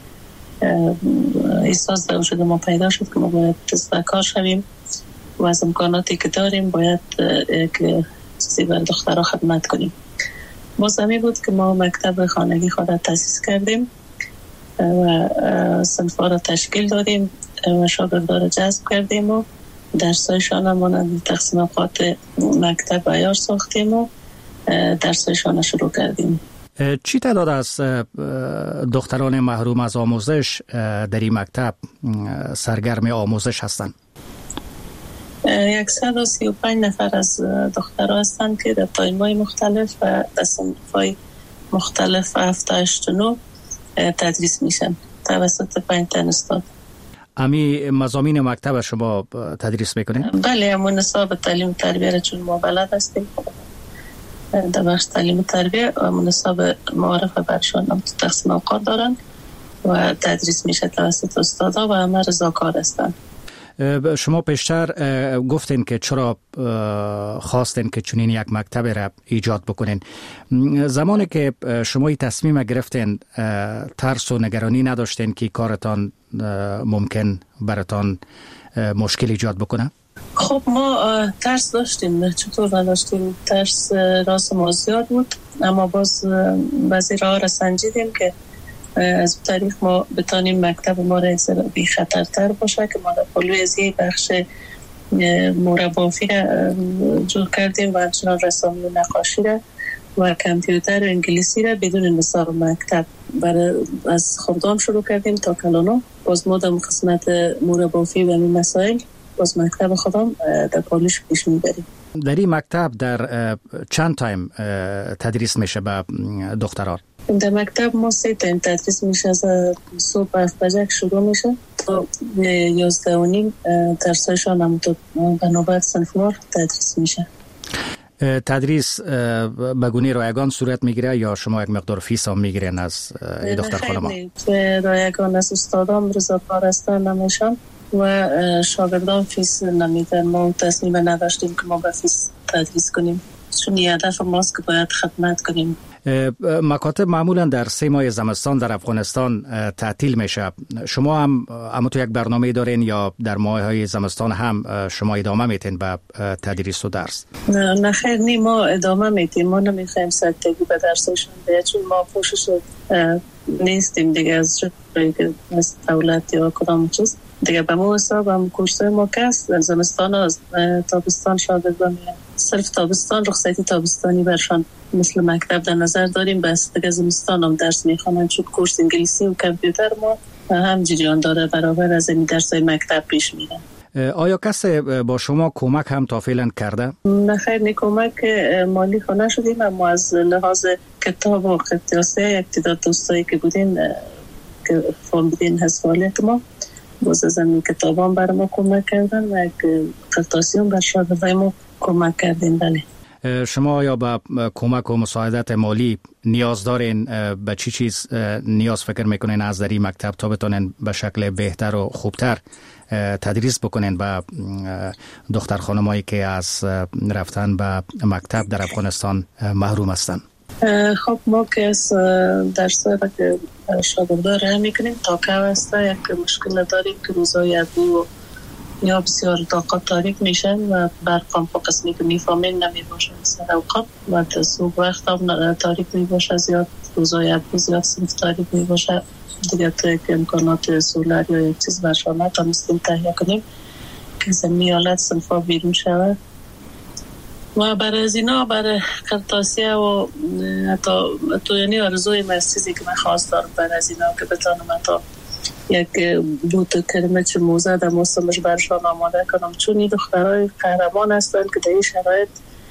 احساس در وجود ما پیدا شد که ما باید دستکار شویم و از امکاناتی که داریم باید که چیزی بر دخترها خدمت کنیم. موضوعی بود که ما مکتب خانگی خود تأسیس کردیم و صنف‌ها را تشکیل دادیم و شاگردان را جذب کردیم و درسایشان مانند تقسیم اوقات مکتب عیار ساختیم و درسایشان شروع کردیم. چی تعداد از دختران محروم از آموزش در این مکتب سرگرم آموزش هستند؟ 135 نفر از دخترها هستند که در تایم‌های مختلف و در صنف‌های مختلف 7-8 تدریس میشن توسط 5 تن استاد. امی مضامین مکتب شما تدریس میکنین؟ بله، همون نصاب تعلیم و تربیه را چون ما بلد هستیم در بخش تعلیم و تربیه و نصاب معارف برشان هم تقسیم اوقات دارن و تدریس میشه توسط استادا و همه رضاکار هستن. شما پیشتر گفتین که چرا خواستین که چنین یک مکتب را ایجاد بکنین. زمانی که شما این تصمیم گرفتین ترس و نگرانی نداشتین که کارتان ممکن براتان مشکل ایجاد بکنه؟ خب ما ترس داشتیم، چطور نداشتیم؟ ترس راست ما زیاد بود، اما باز بعضی راه را سنجیدیم که از طریق ما بتانیم مکتب ما را بی خطرتر باشه که ما در پلوی از یک بخش مربافی را جور کردیم و همچنان رسامی و نقاشی را و کامپیوتر و انگلیسی را بدون نصاب مکتب از خردام شروع کردیم تا کلانو. باز ما در قسمت مربافی و این مسائل باز مکتب خودم در پالیش پیش میبریم. در این مکتب در چند تایم تدریس میشه به دختران؟ در مکتب ما 3 تایم تدریس میشه، از صبح 7 بجه شروع میشه تا 11:30 درسایشان هم به نوبت صنفوار تدریس میشه. تدریس به گونه رایگان صورت میگیره یا شما یک مقدار فیس هم میگیرین از دختر خانم؟ رایگان از استادان رضاکار هستن نمیشن و شاگردان فیس نمیدن. ما تصمیم نداشتیم که ما به فیس تدریس کنیم، چون هدف ماست که باید خدمت کنیم. مکاتب معمولا در 3 ماه زمستان در افغانستان تعطیل میشه. شما هم اما تو یک برنامه دارین یا در ماه‌های زمستان هم شما ادامه میتین به تدریس و درس؟ نه خیر، نی ما ادامه میتیم. ما نمیخوایم سرتگی به درسشون بیاد، چون ما پوشش نیستیم دیگه از جایی که مثل دولت یا کدام چیز دیگه. به ما حساب هم کورسای ما کس در زمستان از تابستان شاگردان میان. صرف تابستان رخصتی تابستانی برشان مثل مکتب در نظر داریم، بس دیگه زمستان هم درس میخوانن، چون کورس انگلیسی و کامپیوتر ما هم جریان داره برابر از این درسای مکتب پیش میرن. آیا کسی با شما کمک هم تا فعلا کرده؟ نه خیر، نی کمک مالی خانه شدیم، اما از لحاظ کتاب و قطعاسه یک تعداد دوستایی که بودین که فرم بدین حسوالیت ما باز از این کتاب هم برای ما کمک کردن و یک قطعاسی هم بر شاگردای ما کمک کردین. بله. شما یا به کمک و مساعدت مالی نیاز دارین؟ به چی چیز نیاز فکر میکنین از در این مکتب تا بتونین به شکل بهتر و خوبتر تدریس بکنین به دختر خانمایی که از رفتن به مکتب در افغانستان محروم هستن؟ خب ما که از درسایی که شاگردان راه میکنیم تا که هسته یک مشکل داریم که روزای ابو یا بسیار طاقت تاریک میشن و برقام په قسمی که میفهمین نمیباشن سر اوقات و صبح وقت هم تاریک میباشه، زیاد روزای ابو زیاد صنف تاریک میباشه دیگه. تو یک امکانات سولر یا یک چیز برشانه تا مستیم تهیه کنیم که زمینی حالت صنف ها بیرون شود و برای از اینا برای قرطاسیه و حتی یعنی آرزوی مسیزی که من خواست دارم برای از اینا که بتانم حتی یک بوت کلمه چه موزه در موسمش برشان آماده کنم، چون این دخترهای قهرمان هستن که در این شرایط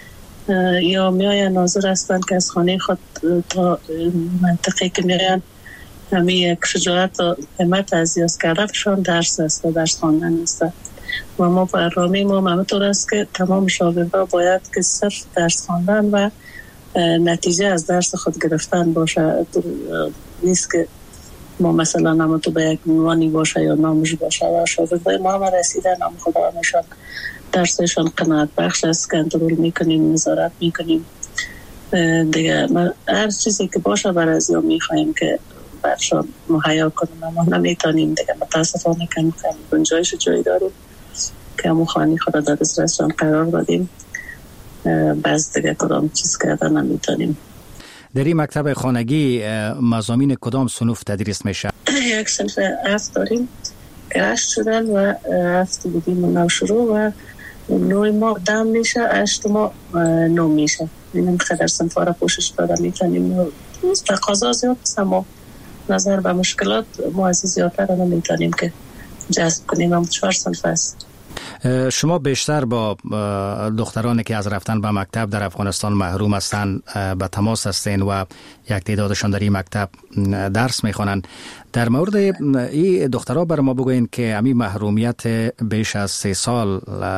یا میاین ناظر هستن که از خانه خود تا منطقه که میاین همین یک شجاعت و همت ازیاز کردنشان درس است و درس خواندن است و ما برنامه ما همینطور است که تمام شاگردان باید که صرف درس خواندن و نتیجه از درس خود گرفتن باشه. نیست که ما مثلا هم تو به یک عنوانی باشه یا نامش باشه و شاگردای ما هم رسیدن هم خدا نشان درسشان قناعت بخش است، کنترل میکنیم، نظارت میکنیم دیگه. هر چیزی که باشه برای از یا میخواییم که برشان مهیا کنیم، اما نمیتونیم دیگه. متاسفانه که گنجایش جایی داریم که همون خانی خدا در دسترسشان قرار دادیم، بعض دیگه کدام چیز کردن نمیتونیم. در این مکتب خانگی مضامین کدام صنوف تدریس میشه؟ یک صنف 7 داریم که 8 شدن و 7 بودیم نو شروع و 9 ما دم میشه، 8 ما 9 میشه. اینم خدر صنف را پوشش داده میتونیم. تقاضا زیاد است اما نظر به مشکلات ما از زیادتر را نمیتونیم که جذب کنیم. هم 4 صنف است. شما بیشتر با دخترانی که از رفتن به مکتب در افغانستان محروم هستند به تماس هستین و یک تعدادشان در این مکتب درس میخوانند. در مورد این دخترها بر ما بگوین که همین محرومیت بیش از 3 سال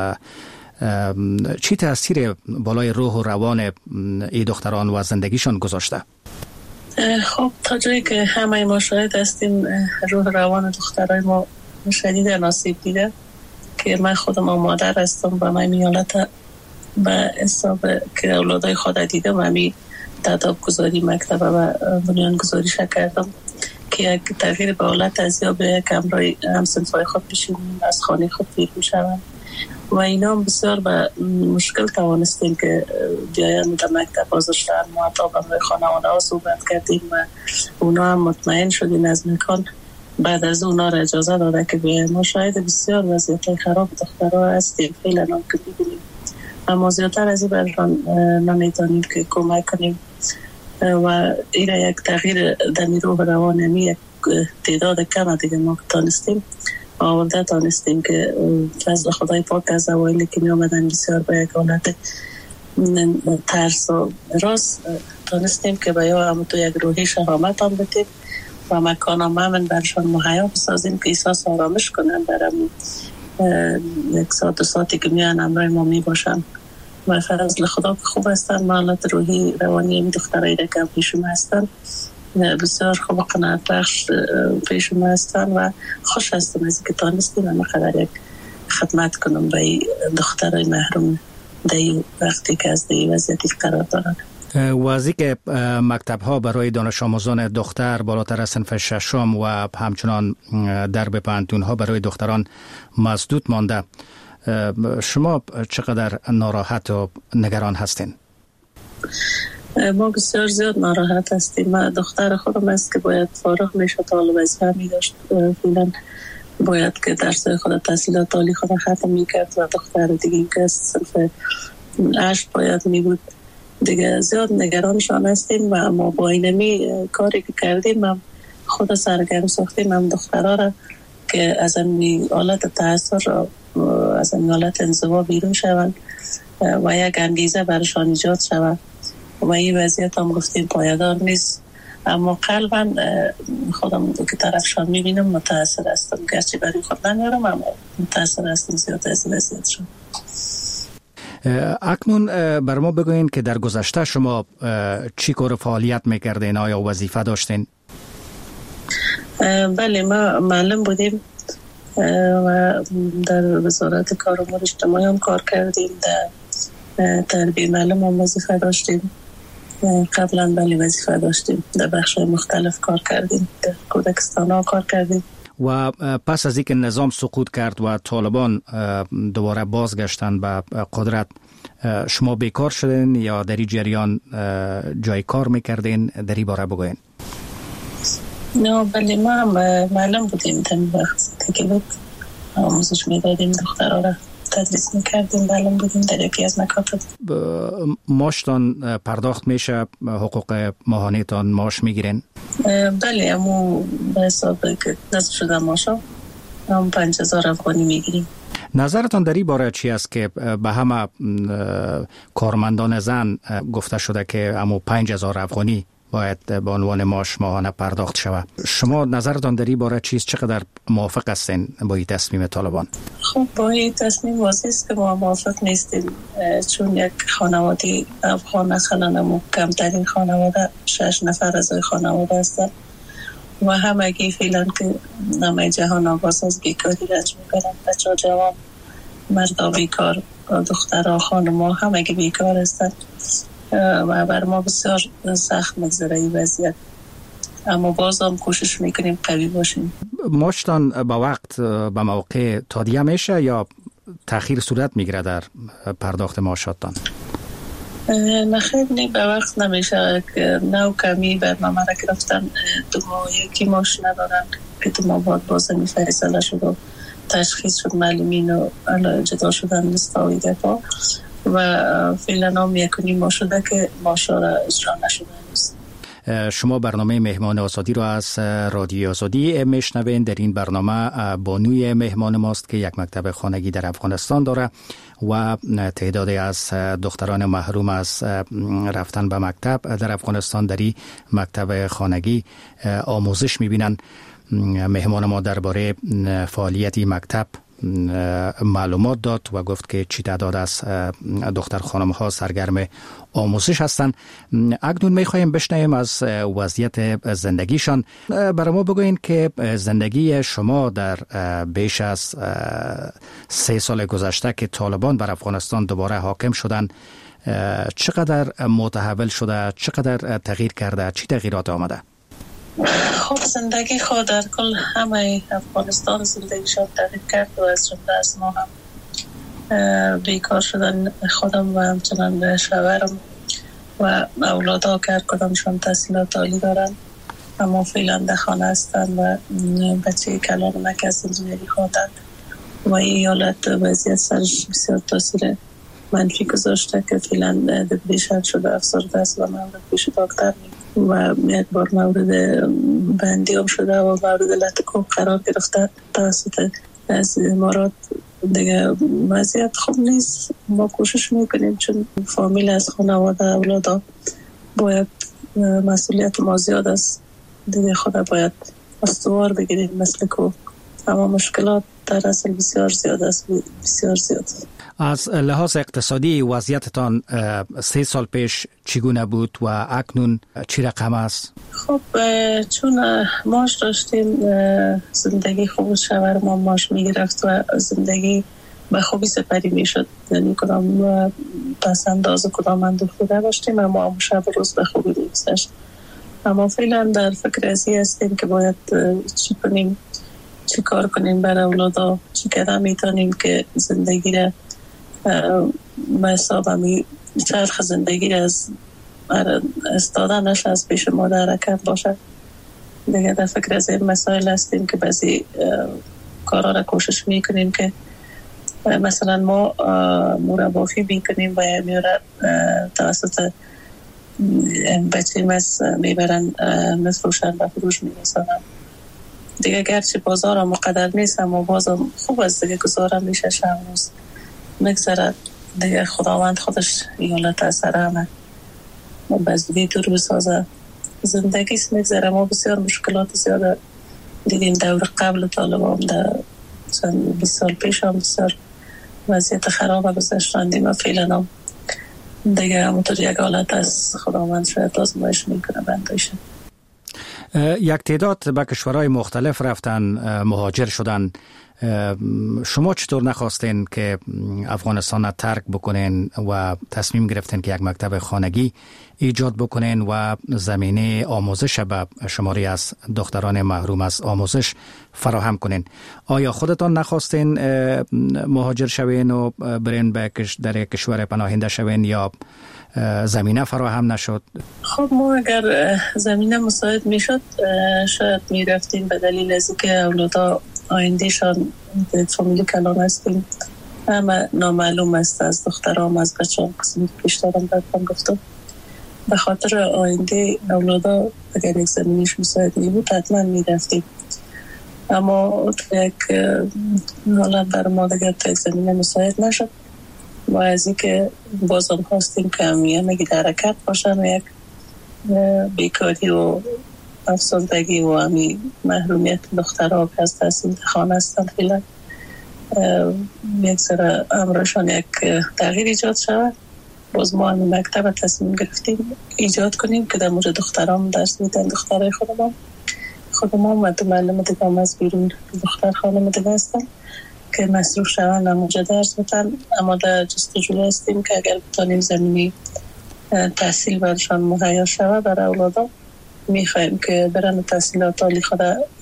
چی تاثیر بالای روح و روان این دختران و زندگیشان گذاشته؟ خب تا جایی که همه ما شاهد هستیم روح روان دخترای ما شدید آسیب دیده که من خودم مادر هستم و من میالت به حساب که اولادای خود دیدم همی تداب گذاری مکتب و بنیان گذاری کردم که یک تغییر به حالت از یا به یک امرای همسنفای خود بشیم از خانه خود بیرون شوند و اینا هم بسیار به مشکل توانستیم که بیاین در مکتب حاضر شدن. ما حتی به خانواده ها صحبت کردیم و اونا هم مطمئن شدیم از مکان بعد از اونا را اجازه داده که بیایم. ما شاید بسیار وضعیت خراب دخترها هستیم فعلا هم که ببینیم، اما زیادتر از این برشان نمیتونیم که کمک کنیم و این یک تغییر در نیرو روانمی یک تعداد کم دیگه ما تانستیم آورده تانستیم که فضل خدای پاک از اوایلی که می آمدن بسیار به یک حالت ترس و راست تانستیم که به یا هم تو یک روحی شهامت هم بتیم و مکان هم همین برشان مهیا بسازیم که احساس آرامش کنن برم 1 ساعت 2 ساعتی که میان امرای ما می باشن و فضل خدا که خوب هستن. حالت روحی روانی این دخترایی که پیشم هستن بسیار خوب و قناعت بخش پیشم هستن و خوش هستم از اینکه تانستیم همه قدر یک خدمت کنم به دخترای محروم در وقتی که از در وضعیتی قرار دارن. وضعی که مکتب ها برای دانش آموزان دختر بالاتر از صنف ششم و همچنان درب پانتون ها برای دختران مسدود مانده، شما چقدر ناراحت و نگران هستین؟ ما بسیار زیاد ناراحت هستیم. من دختر خودم است که باید فارغ میشد، حال وظیفه می داشت، فعلا باید که درسای خود تحصیلات عالی خود ختم میکرد و دختر دیگه که صرف 8 باید می بود. دیگه زیاد نگرانشان هستیم و ما با اینمی کاری که کردیم هم خود سرگرم ساختیم هم دخترها را که از این حالت تأثیر از این حالت انزوا بیرون شوند و یک انگیزه برشان ایجاد شود و این وضعیت هم گفتیم پایدار نیست، اما قلبا خودم که طرفشان میبینم متأثر هستم، گرچه برای خود نمیارم اما متأثر هستم زیاد از وضعیتشون. اکنون بر ما بگوین که در گذشته شما چی کار فعالیت میکردین؟ آیا وظیفه داشتین؟ بله، ما معلم بودیم و در وزارت کار امور اجتماعی هم کار کردیم، در تربیه معلم هم وظیفه داشتیم، قبلا بله وظیفه داشتیم، در بخش مختلف کار کردیم، در کودکستان ها کار کردیم. و پس از اینکه نظام سقوط کرد و طالبان دوباره بازگشتن به قدرت، شما بیکار شدین یا در این جریان جای کار میکردین؟ در این باره بگوین. نه بله، ما هم معلم بودیم، در وقت که بود آموزش میدادیم، دخترها را تدریس میکردیم، معلم بودیم در یکی از مکاتب. ماشتان پرداخت میشه؟ حقوق ماهانه تان معاش میگیرین؟ بله، امو به حساب که نصف شده ماشا هم 5000 افغانی میگیریم. نظرتان در این باره چی است که به همه کارمندان زن گفته شده که امو 5000 افغانی باید به عنوان معاش ماهانه پرداخت شود؟ شما نظرتان در این باره چیست؟ چقدر موافق هستین با این تصمیم طالبان؟ خب با این تصمیم واضح است که ما موافق نیستیم، چون یک خانواده افغان مثلا کمترین خانواده 6 نفر از خانواده هستند و همگی فعلا که نمای جهان آغاز از بیکاری رنج میکنند، بچه جوان، مردا بیکار، دخترها، خانم‌ها همگی بیکار هستند و بر ما بسیار سخت میگذره این وضعیت، اما باز هم کوشش میکنیم قوی باشیم. ماشتان با وقت به موقع تادیه میشه یا تأخیر صورت میگیره در پرداخت معاشاتان؟ نخیر نه، به وقت نمیشه، نو کمی برنامه را گرفتن، 2 ماه یکی معاش ندارن که 2 ماه بعد باز فیصله شد و تشخیص شد معلمین و جدا شدن لستاوی دفاع و فعلا هم 1.5 ماه شده که معاشا را اجرا نشده است. شما برنامه مهمان آزادی را از رادیو آزادی میشنوین. در این برنامه بانوی مهمان ماست که یک مکتب خانگی در افغانستان داره و تعدادی از دختران محروم از رفتن به مکتب در افغانستان در این مکتب خانگی آموزش میبینن. مهمان ما درباره فعالیت مکتب معلومات داد و گفت که چی تعداد از دختر خانم ها سرگرم آموزش هستند. اکنون میخوایم بشنویم از وضعیت زندگیشان. برای ما بگوین که زندگی شما در بیش از 3 سال گذشته که طالبان بر افغانستان دوباره حاکم شدن چقدر متحول شده، چقدر تغییر کرده، چی تغییرات آمده؟ خب زندگی خود در کل همه افغانستان زندگیشان تغییر کرد و از جمله از ما هم بیکار شدن خودم و همچنان شوهرم و اولادها که هر کدامشان تحصیلات عالی دارن اما فعلا در خانه هستن و بچه کلانمک از انجینری خوندن و این حالت وضعیت سرش بسیار تاثیر منفی گذاشته که فعلا دپریشن شده، افسرده است و مورد پیش دکتر و یک بار مورد بندی هم شده و مورد لطکوب قرار گرفته توسط از امارات. دیگه وضعیت خوب نیست. ما کوشش میکنیم چون فامیل از خانواده اولادا باید مسئولیت ما زیاد است، دیگه خدا باید استوار بگیریم مثل که اما مشکلات در اصل بسیار زیاد است، بسیار زیاد. از لحاظ اقتصادی وضعیتتان 3 سال پیش چگونه بود و اکنون چی رقم است؟ خب چون ماش داشتیم، زندگی خوب شوهر ما ماش میگرفت و زندگی به خوبی سپری میشد، یعنی کدام پس انداز کدام اندوخته داشتیم اما شب روز به خوبی میگذشت. اما فعلا در فکر ازی هستیم که باید چی کنیم، چی کار کنیم برای اولادا، چی قدم میتونیم که زندگی را به حساب همی چرخ زندگی را از استادنش از پیش ما در حرکت باشد. دیگه در فکر از این مسائل هستیم که بعضی کارا را کوشش میکنیم که مثلا ما مربافی میکنیم و میاره توسط بچه مز میبرن مفروشن و فروش میرسانن. دیگه گرچه بازار هم مقدر نیست اما بازم خوب است دیگه، گزارم میشه شب روز مگذرد دیگه. خداوند خودش ایالت اثر همه ما بزدی دور بسازه، زندگی مگذره. ما بسیار مشکلات زیاده دیدیم دور قبل طالبان، در 20 سال پیش هم بسیار وضعیت خراب گذاشتندیم و فعلا هم دیگه همونطور یک حالت از خداوند شاید آزمایش میکنه بندایشه. یک تعداد به کشورهای مختلف رفتن، مهاجر شدن. شما چطور نخواستین که افغانستان را ترک بکنین و تصمیم گرفتین که یک مکتب خانگی ایجاد بکنین و زمینه آموزش به شماری از دختران محروم از آموزش فراهم کنین؟ آیا خودتان نخواستین مهاجر شوین و برین در کشور پناهنده شوین یا زمینه فراهم نشد؟ خب ما اگر زمینه مساعد میشد شاید میرفتیم، به دلیل از که اولادا آیندهشان فامیلی کلان هستیم همه نامعلوم است، از دخترام از بچه‌ام قسمی پیش دارم براتون گفتم. به خاطر آینده اولادا اگر یک زمینش مساعد میبود حتما میرفتیم، اما یک حالت بر ما دیگر تا یک زمینه مساعد نشد و از این که بازم خواستیم که همگی در حرکت باشن و یک بیکاری و افسردگی و همی محرومیت دخترها که از تحصیل خانه هستند فعلا یک سر امرشان یک تغییر ایجاد شود. باز ما هم مکتب تصمیم گرفتیم ایجاد کنیم که در مورد دختران درس میدن، دخترای خودمان و دو معلم دیگه هم از بیرون دختر خانم دیگه هستن که مصروف شوند همونجا درس بتن. اما در جستجو هستیم که اگر بتانیم زمینی تحصیل برشان مهیا شود برای اولادا، میخوایم که برن تحصیلات عالی خود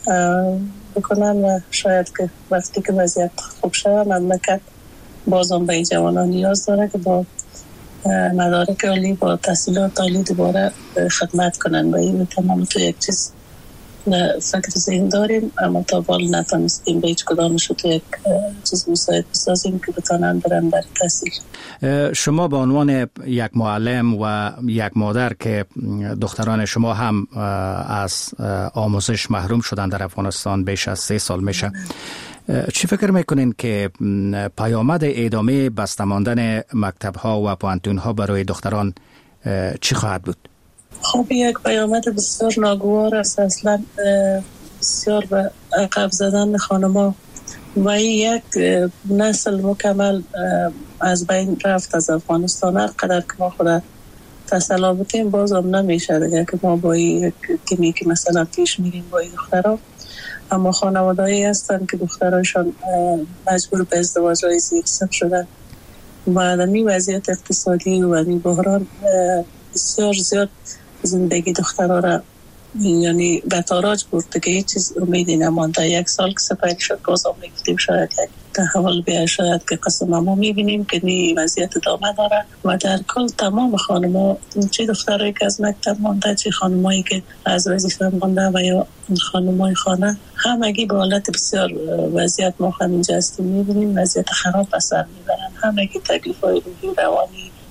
بکنن و شاید که وقتی که وضعیت خوب شود مملکت بازم به این جوانان نیاز داره که با مدارک عالی با تحصیلات عالی دوباره خدمت کنن. و این تمام تو یک چیز فکر ذهن داریم اما تا بال نتانستیم به هیچ کدامش تو یک چیز مساعد بسازیم که بتانن برن در تحصیل. شما به عنوان یک معلم و یک مادر که دختران شما هم از آموزش محروم شدن در افغانستان بیش از 3 سال میشه، چی فکر میکنین که پیامد ادامه بسته ماندن مکتب ها و پوانتون ها برای دختران چی خواهد بود؟ خب یک پیامد بسیار ناگوار است، اصلا بسیار به عقب زدن خانما و یک نسل مکمل از بین رفت از افغانستان. هر قدر که ما خود تسلا بکنیم بازم نمیشه دیگه که ما با یک تیمی که مثلا پیش میریم با این دخترها، اما خانوادهایی هستن که دخترایشان مجبور به ازدواج‌های زیرسب شدن و در این وضعیت اقتصادی و این بحران بسیار زیاد زندگی دخترها را یعنی به تاراج برد که هیچ چیز امیدی نمانده. 1 سال که سپری شد بازم میگفتیم شاید یک تحول بیاید، شاید که قسم ما میبینیم که این وضعیت ادامه داره و در کل تمام خانم‌ها، چه دخترایی که از مکتب مانده چه خانمایی که از وظیفه مانده و یا خانمای خانه، همگی به حالت بسیار وضعیت ما اینجا هستیم میبینیم وضعیت خراب به سر میبرن. همگی تکلیف‌های روحی روانی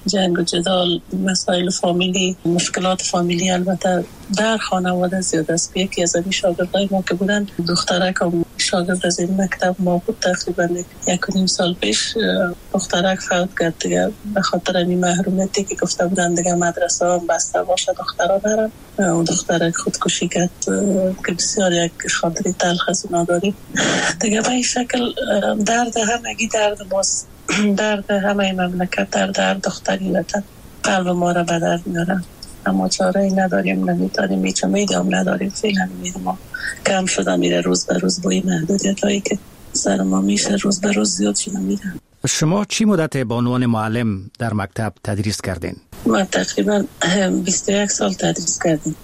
جنگ و جدال، مسائل فامیلی، مشکلات فامیلی البته در خانواده زیاد است. یکی از این شاگردای ما که بودن، دخترک هم شاگرد از این مکتب ما بود، تقریبا 1.5 سال پیش دخترک فوت کرد دیگه، به خاطر این محرومیتی که گفته بودن دیگه مدرسه هم بسته باشه دخترها نرن. اون دخترک خودکشی کرد که بسیار یک خاطری تلخ از اونا داریم دیگه. به این شکل درد همگی درد ماست، درد همه مملکت، درد دختری وطن قلب ما را به درد میارن، اما چاره ای نداریم، نمیتونیم، هیچ امیدی هم نداریم. فعلا امید ما کم شده میره، روز به روز با این محدودیت هایی که سر ما میشه روز به روز زیاد شده میره. شما چی مدت به عنوان معلم در مکتب تدریس کردین؟ ما تقریبا 21 سال تدریس کردیم.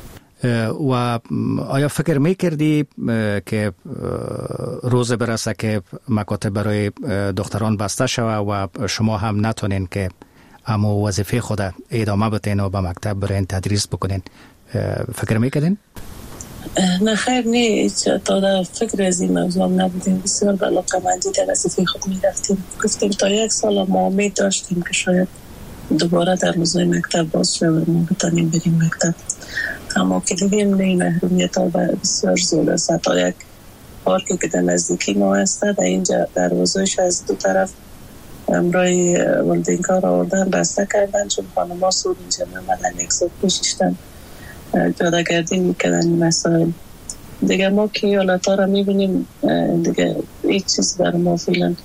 و آیا فکر میکردی که روز برسه که مکاتب برای دختران بسته شوه و شما هم نتونین که اما وظیفه خود ادامه بدین و به مکتب برین تدریس بکنین، فکر میکردین؟ نه خیر، نه، تا در فکر از این موضوع نبودیم. بسیار به علاقه‌مندی در وظیفه خود میرفتیم. گفتیم تا 1 سال ما امید داشتیم که شاید دوباره در موضوع مکتب باز شود، ما بتانیم بریم مکتب. اما که دیدیم نه، محرومیت ها بسیار زیاد است. تا یک پارکی که در نزدیکی ما هست، در اینجا دروازه‌اش از دو طرف امرای ولدینکار آوردن بسته کردن، چون خانم‌ها سود اینجا نمیدن، اکسات پوشیشتن، جاده گردی میکنن این مسائل دیگه. ما که ایالتا را میبینیم دیگه هیچ چیز برای ما فعلا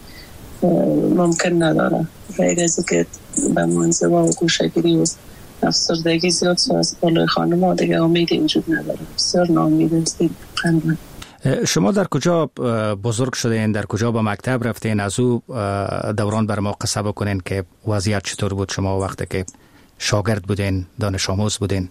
ممکن نداره، غیر از که به منزوا و گوشه‌گیری و افسردگی زیاد از بالای خانم‌ها دیگه امیدی وجود نداره. بسیار ناامید هستیم. شما در کجا بزرگ شدین؟ در کجا به مکتب رفتین؟ از او دوران بر ما قصه بکنین که وضعیت چطور بود شما وقتی که شاگرد بودین، دانش آموز بودین؟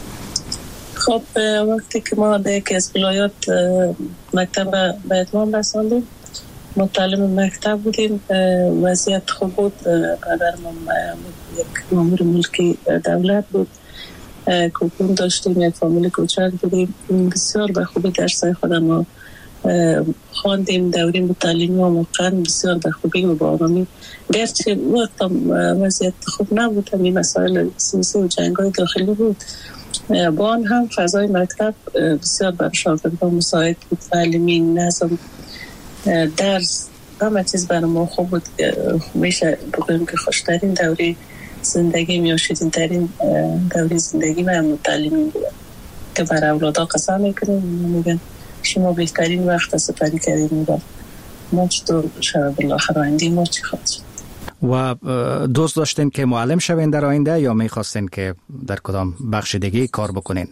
خب وقتی که ما در یکی از ولایات مکتب به اتمام رساندیم، متعلم مکتب بودیم، وضعیت خوب بود. پدرم یک مامور ملکی دولت بود، کوپون داشتیم، یک فامیل کوچک بودیم، بسیار به خوبی درسای خودم خواندیم. دوره متعلیمی و موقعا بسیار به خوبی و با آرامی، گرچه وقتا وضعیت خوب نبود، همین مسائل سیاسی و جنگ‌های داخلی بود، با آن هم فضای مکتب بسیار بر شاگردان مساعد بود، تعلیمی، نظم، درس، همه چیز برای ما خوب بود. میشه بگویم که خوشترین دوره زندگی یا شیرین‌ترین دوره زندگی من تعلیمی بود که برای اولادا قسم میکنیم، میگن شما بهترین وقت سپری کردیم و ما چطور شب بالاخره آینده ما چی خواهد شد. و دوست داشتین که معلم شوین در آینده یا میخواستین که در کدام بخش دیگه کار بکنین؟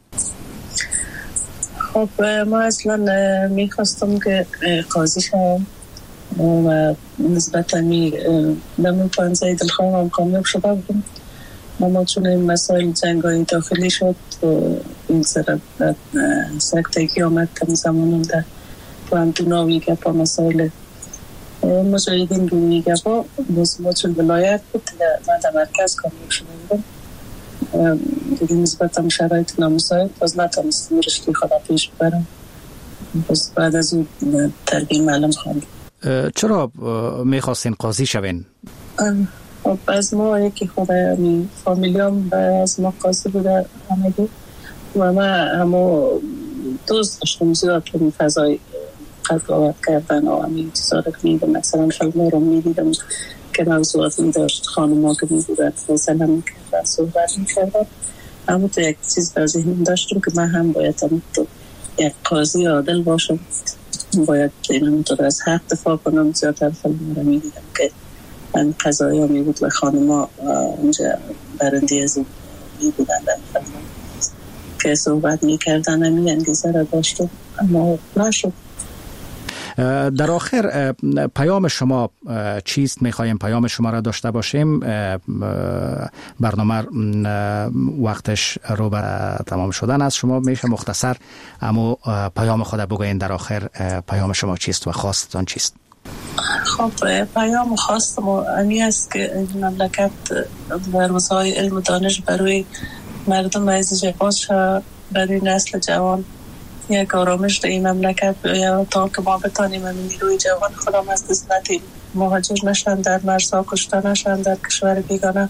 خب ما اصلا میخواستم که قاضی شوم و نسبتا نمون پانزه دلخواهم کامیاب شده بودم، اما چون این مسائل جنگای داخلی شد این سر سکتگی آمد کم زمانم در پلاندوناوی گپا مسائل مجاهدین بینی گپا ما چون ولایت بود من در مرکز کامیاب شده بودم دیگه نسبتا شرایط نامساعد باز نتانستم رشته خدا پیش ببرم، باز بعد از اون تربیه معلم خواندم. چرا میخواستین قاضی شوین؟ خب از ما یکی خود فامیلیام از ما قاضی بوده همگی و ما همه دوست داشتم زیاد که این فضای قضاوت کردن و همین چیزا رو میدم، مثلا فیلم رو میدیدم که موضوعات میداشت، خانم ها که میدودن فیصله میکردن، صحبت میکردن، اما تو یک چیز در ذهنم داشتم که من هم باید تو یک قاضی عادل باشم، باید اینطور از حق دفاع کنم. زیادتر فیلم رو میدیدم که من قضایی ها میبود و خانم ها اونجا برنده از این میبودن در فیلم که صحبت میکردن، همین انگیزه را داشتم اما نشد. در آخر پیام شما چیست؟ میخوایم پیام شما را داشته باشیم، برنامه وقتش رو به تمام شدن است. شما میشه مختصر اما پیام خود بگوین در آخر پیام شما چیست و خواستتان چیست؟ خب پیام خواستم امی است که این مملکت و روزهای علم و دانش برای مردم عزیز باز شد، برای نسل جوان یک آرامش در این مملکت بیاید تا که ما بتانیم همین نیروی جوان خودم از دست ندیم. مهاجر نشن، در مرزها کشته نشن، در کشور بیگانه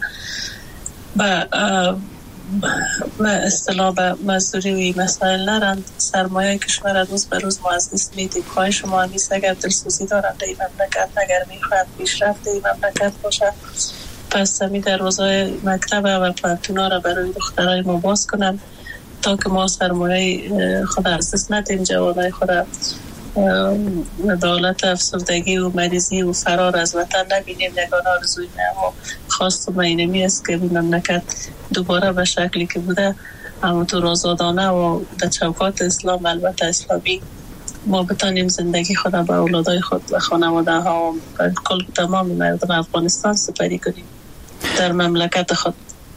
به اصطلاح به مزدوری و مسائل نرند. سرمایه کشور روز به روز ما از دست میدیم. خواهی شما همیست اگر دلسوزی دارند این مملکت، اگر میخواهد پیشرفت این مملکت باشه، پس می در روزهای مکتب و پانتونا را برای دخترای ما باز کنند تا که ما سرمایه خود از دست ندیم، جوانای خود دولت افسردگی و مریضی و فرار از وطن نبینیم. یگانه آرزوی ما خواست و اینمی است که این مملکت دوباره به شکلی که بوده همونطور آزادانه و در چوکات اسلام، البته اسلامی، ما بتانیم زندگی خود به اولادای خود و خانواده ها و کل تمام مردم افغانستان سپری کنیم در مملکت خود.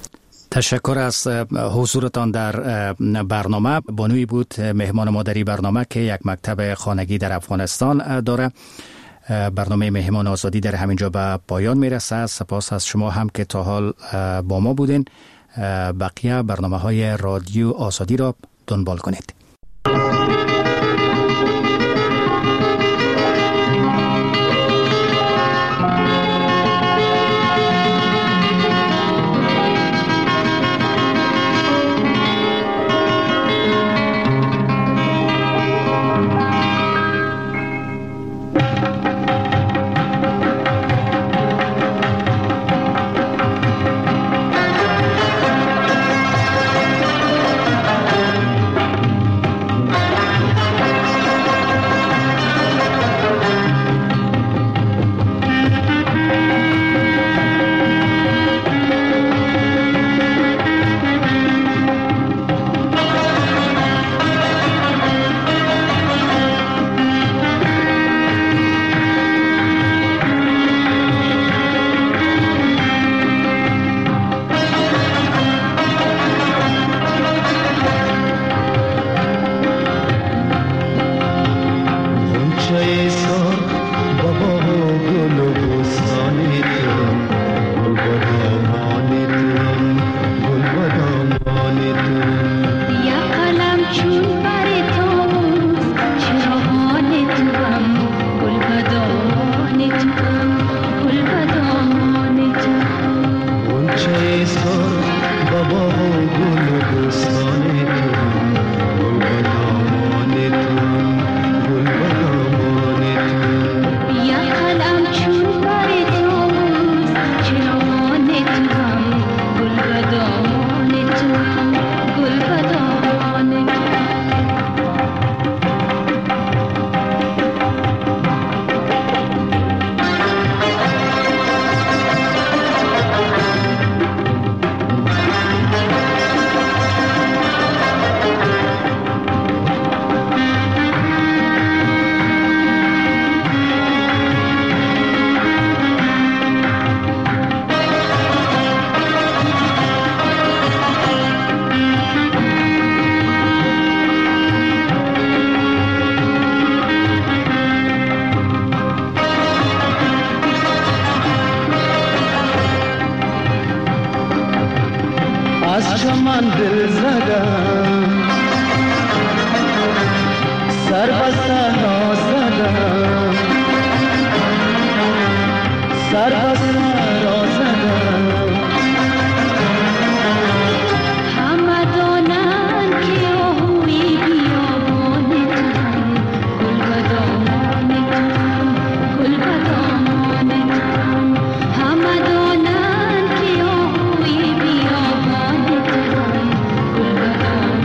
تشکر از حضورتان در برنامه. بانوی بود مهمان ما در این برنامه که یک مکتب خانگی در افغانستان داره. برنامه مهمان آزادی در همینجا به پایان میرسه. سپاس از شما هم که تا حال با ما بودین. بقیه برنامه‌های رادیو آزادی را دنبال کنید.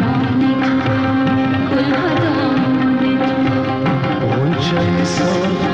So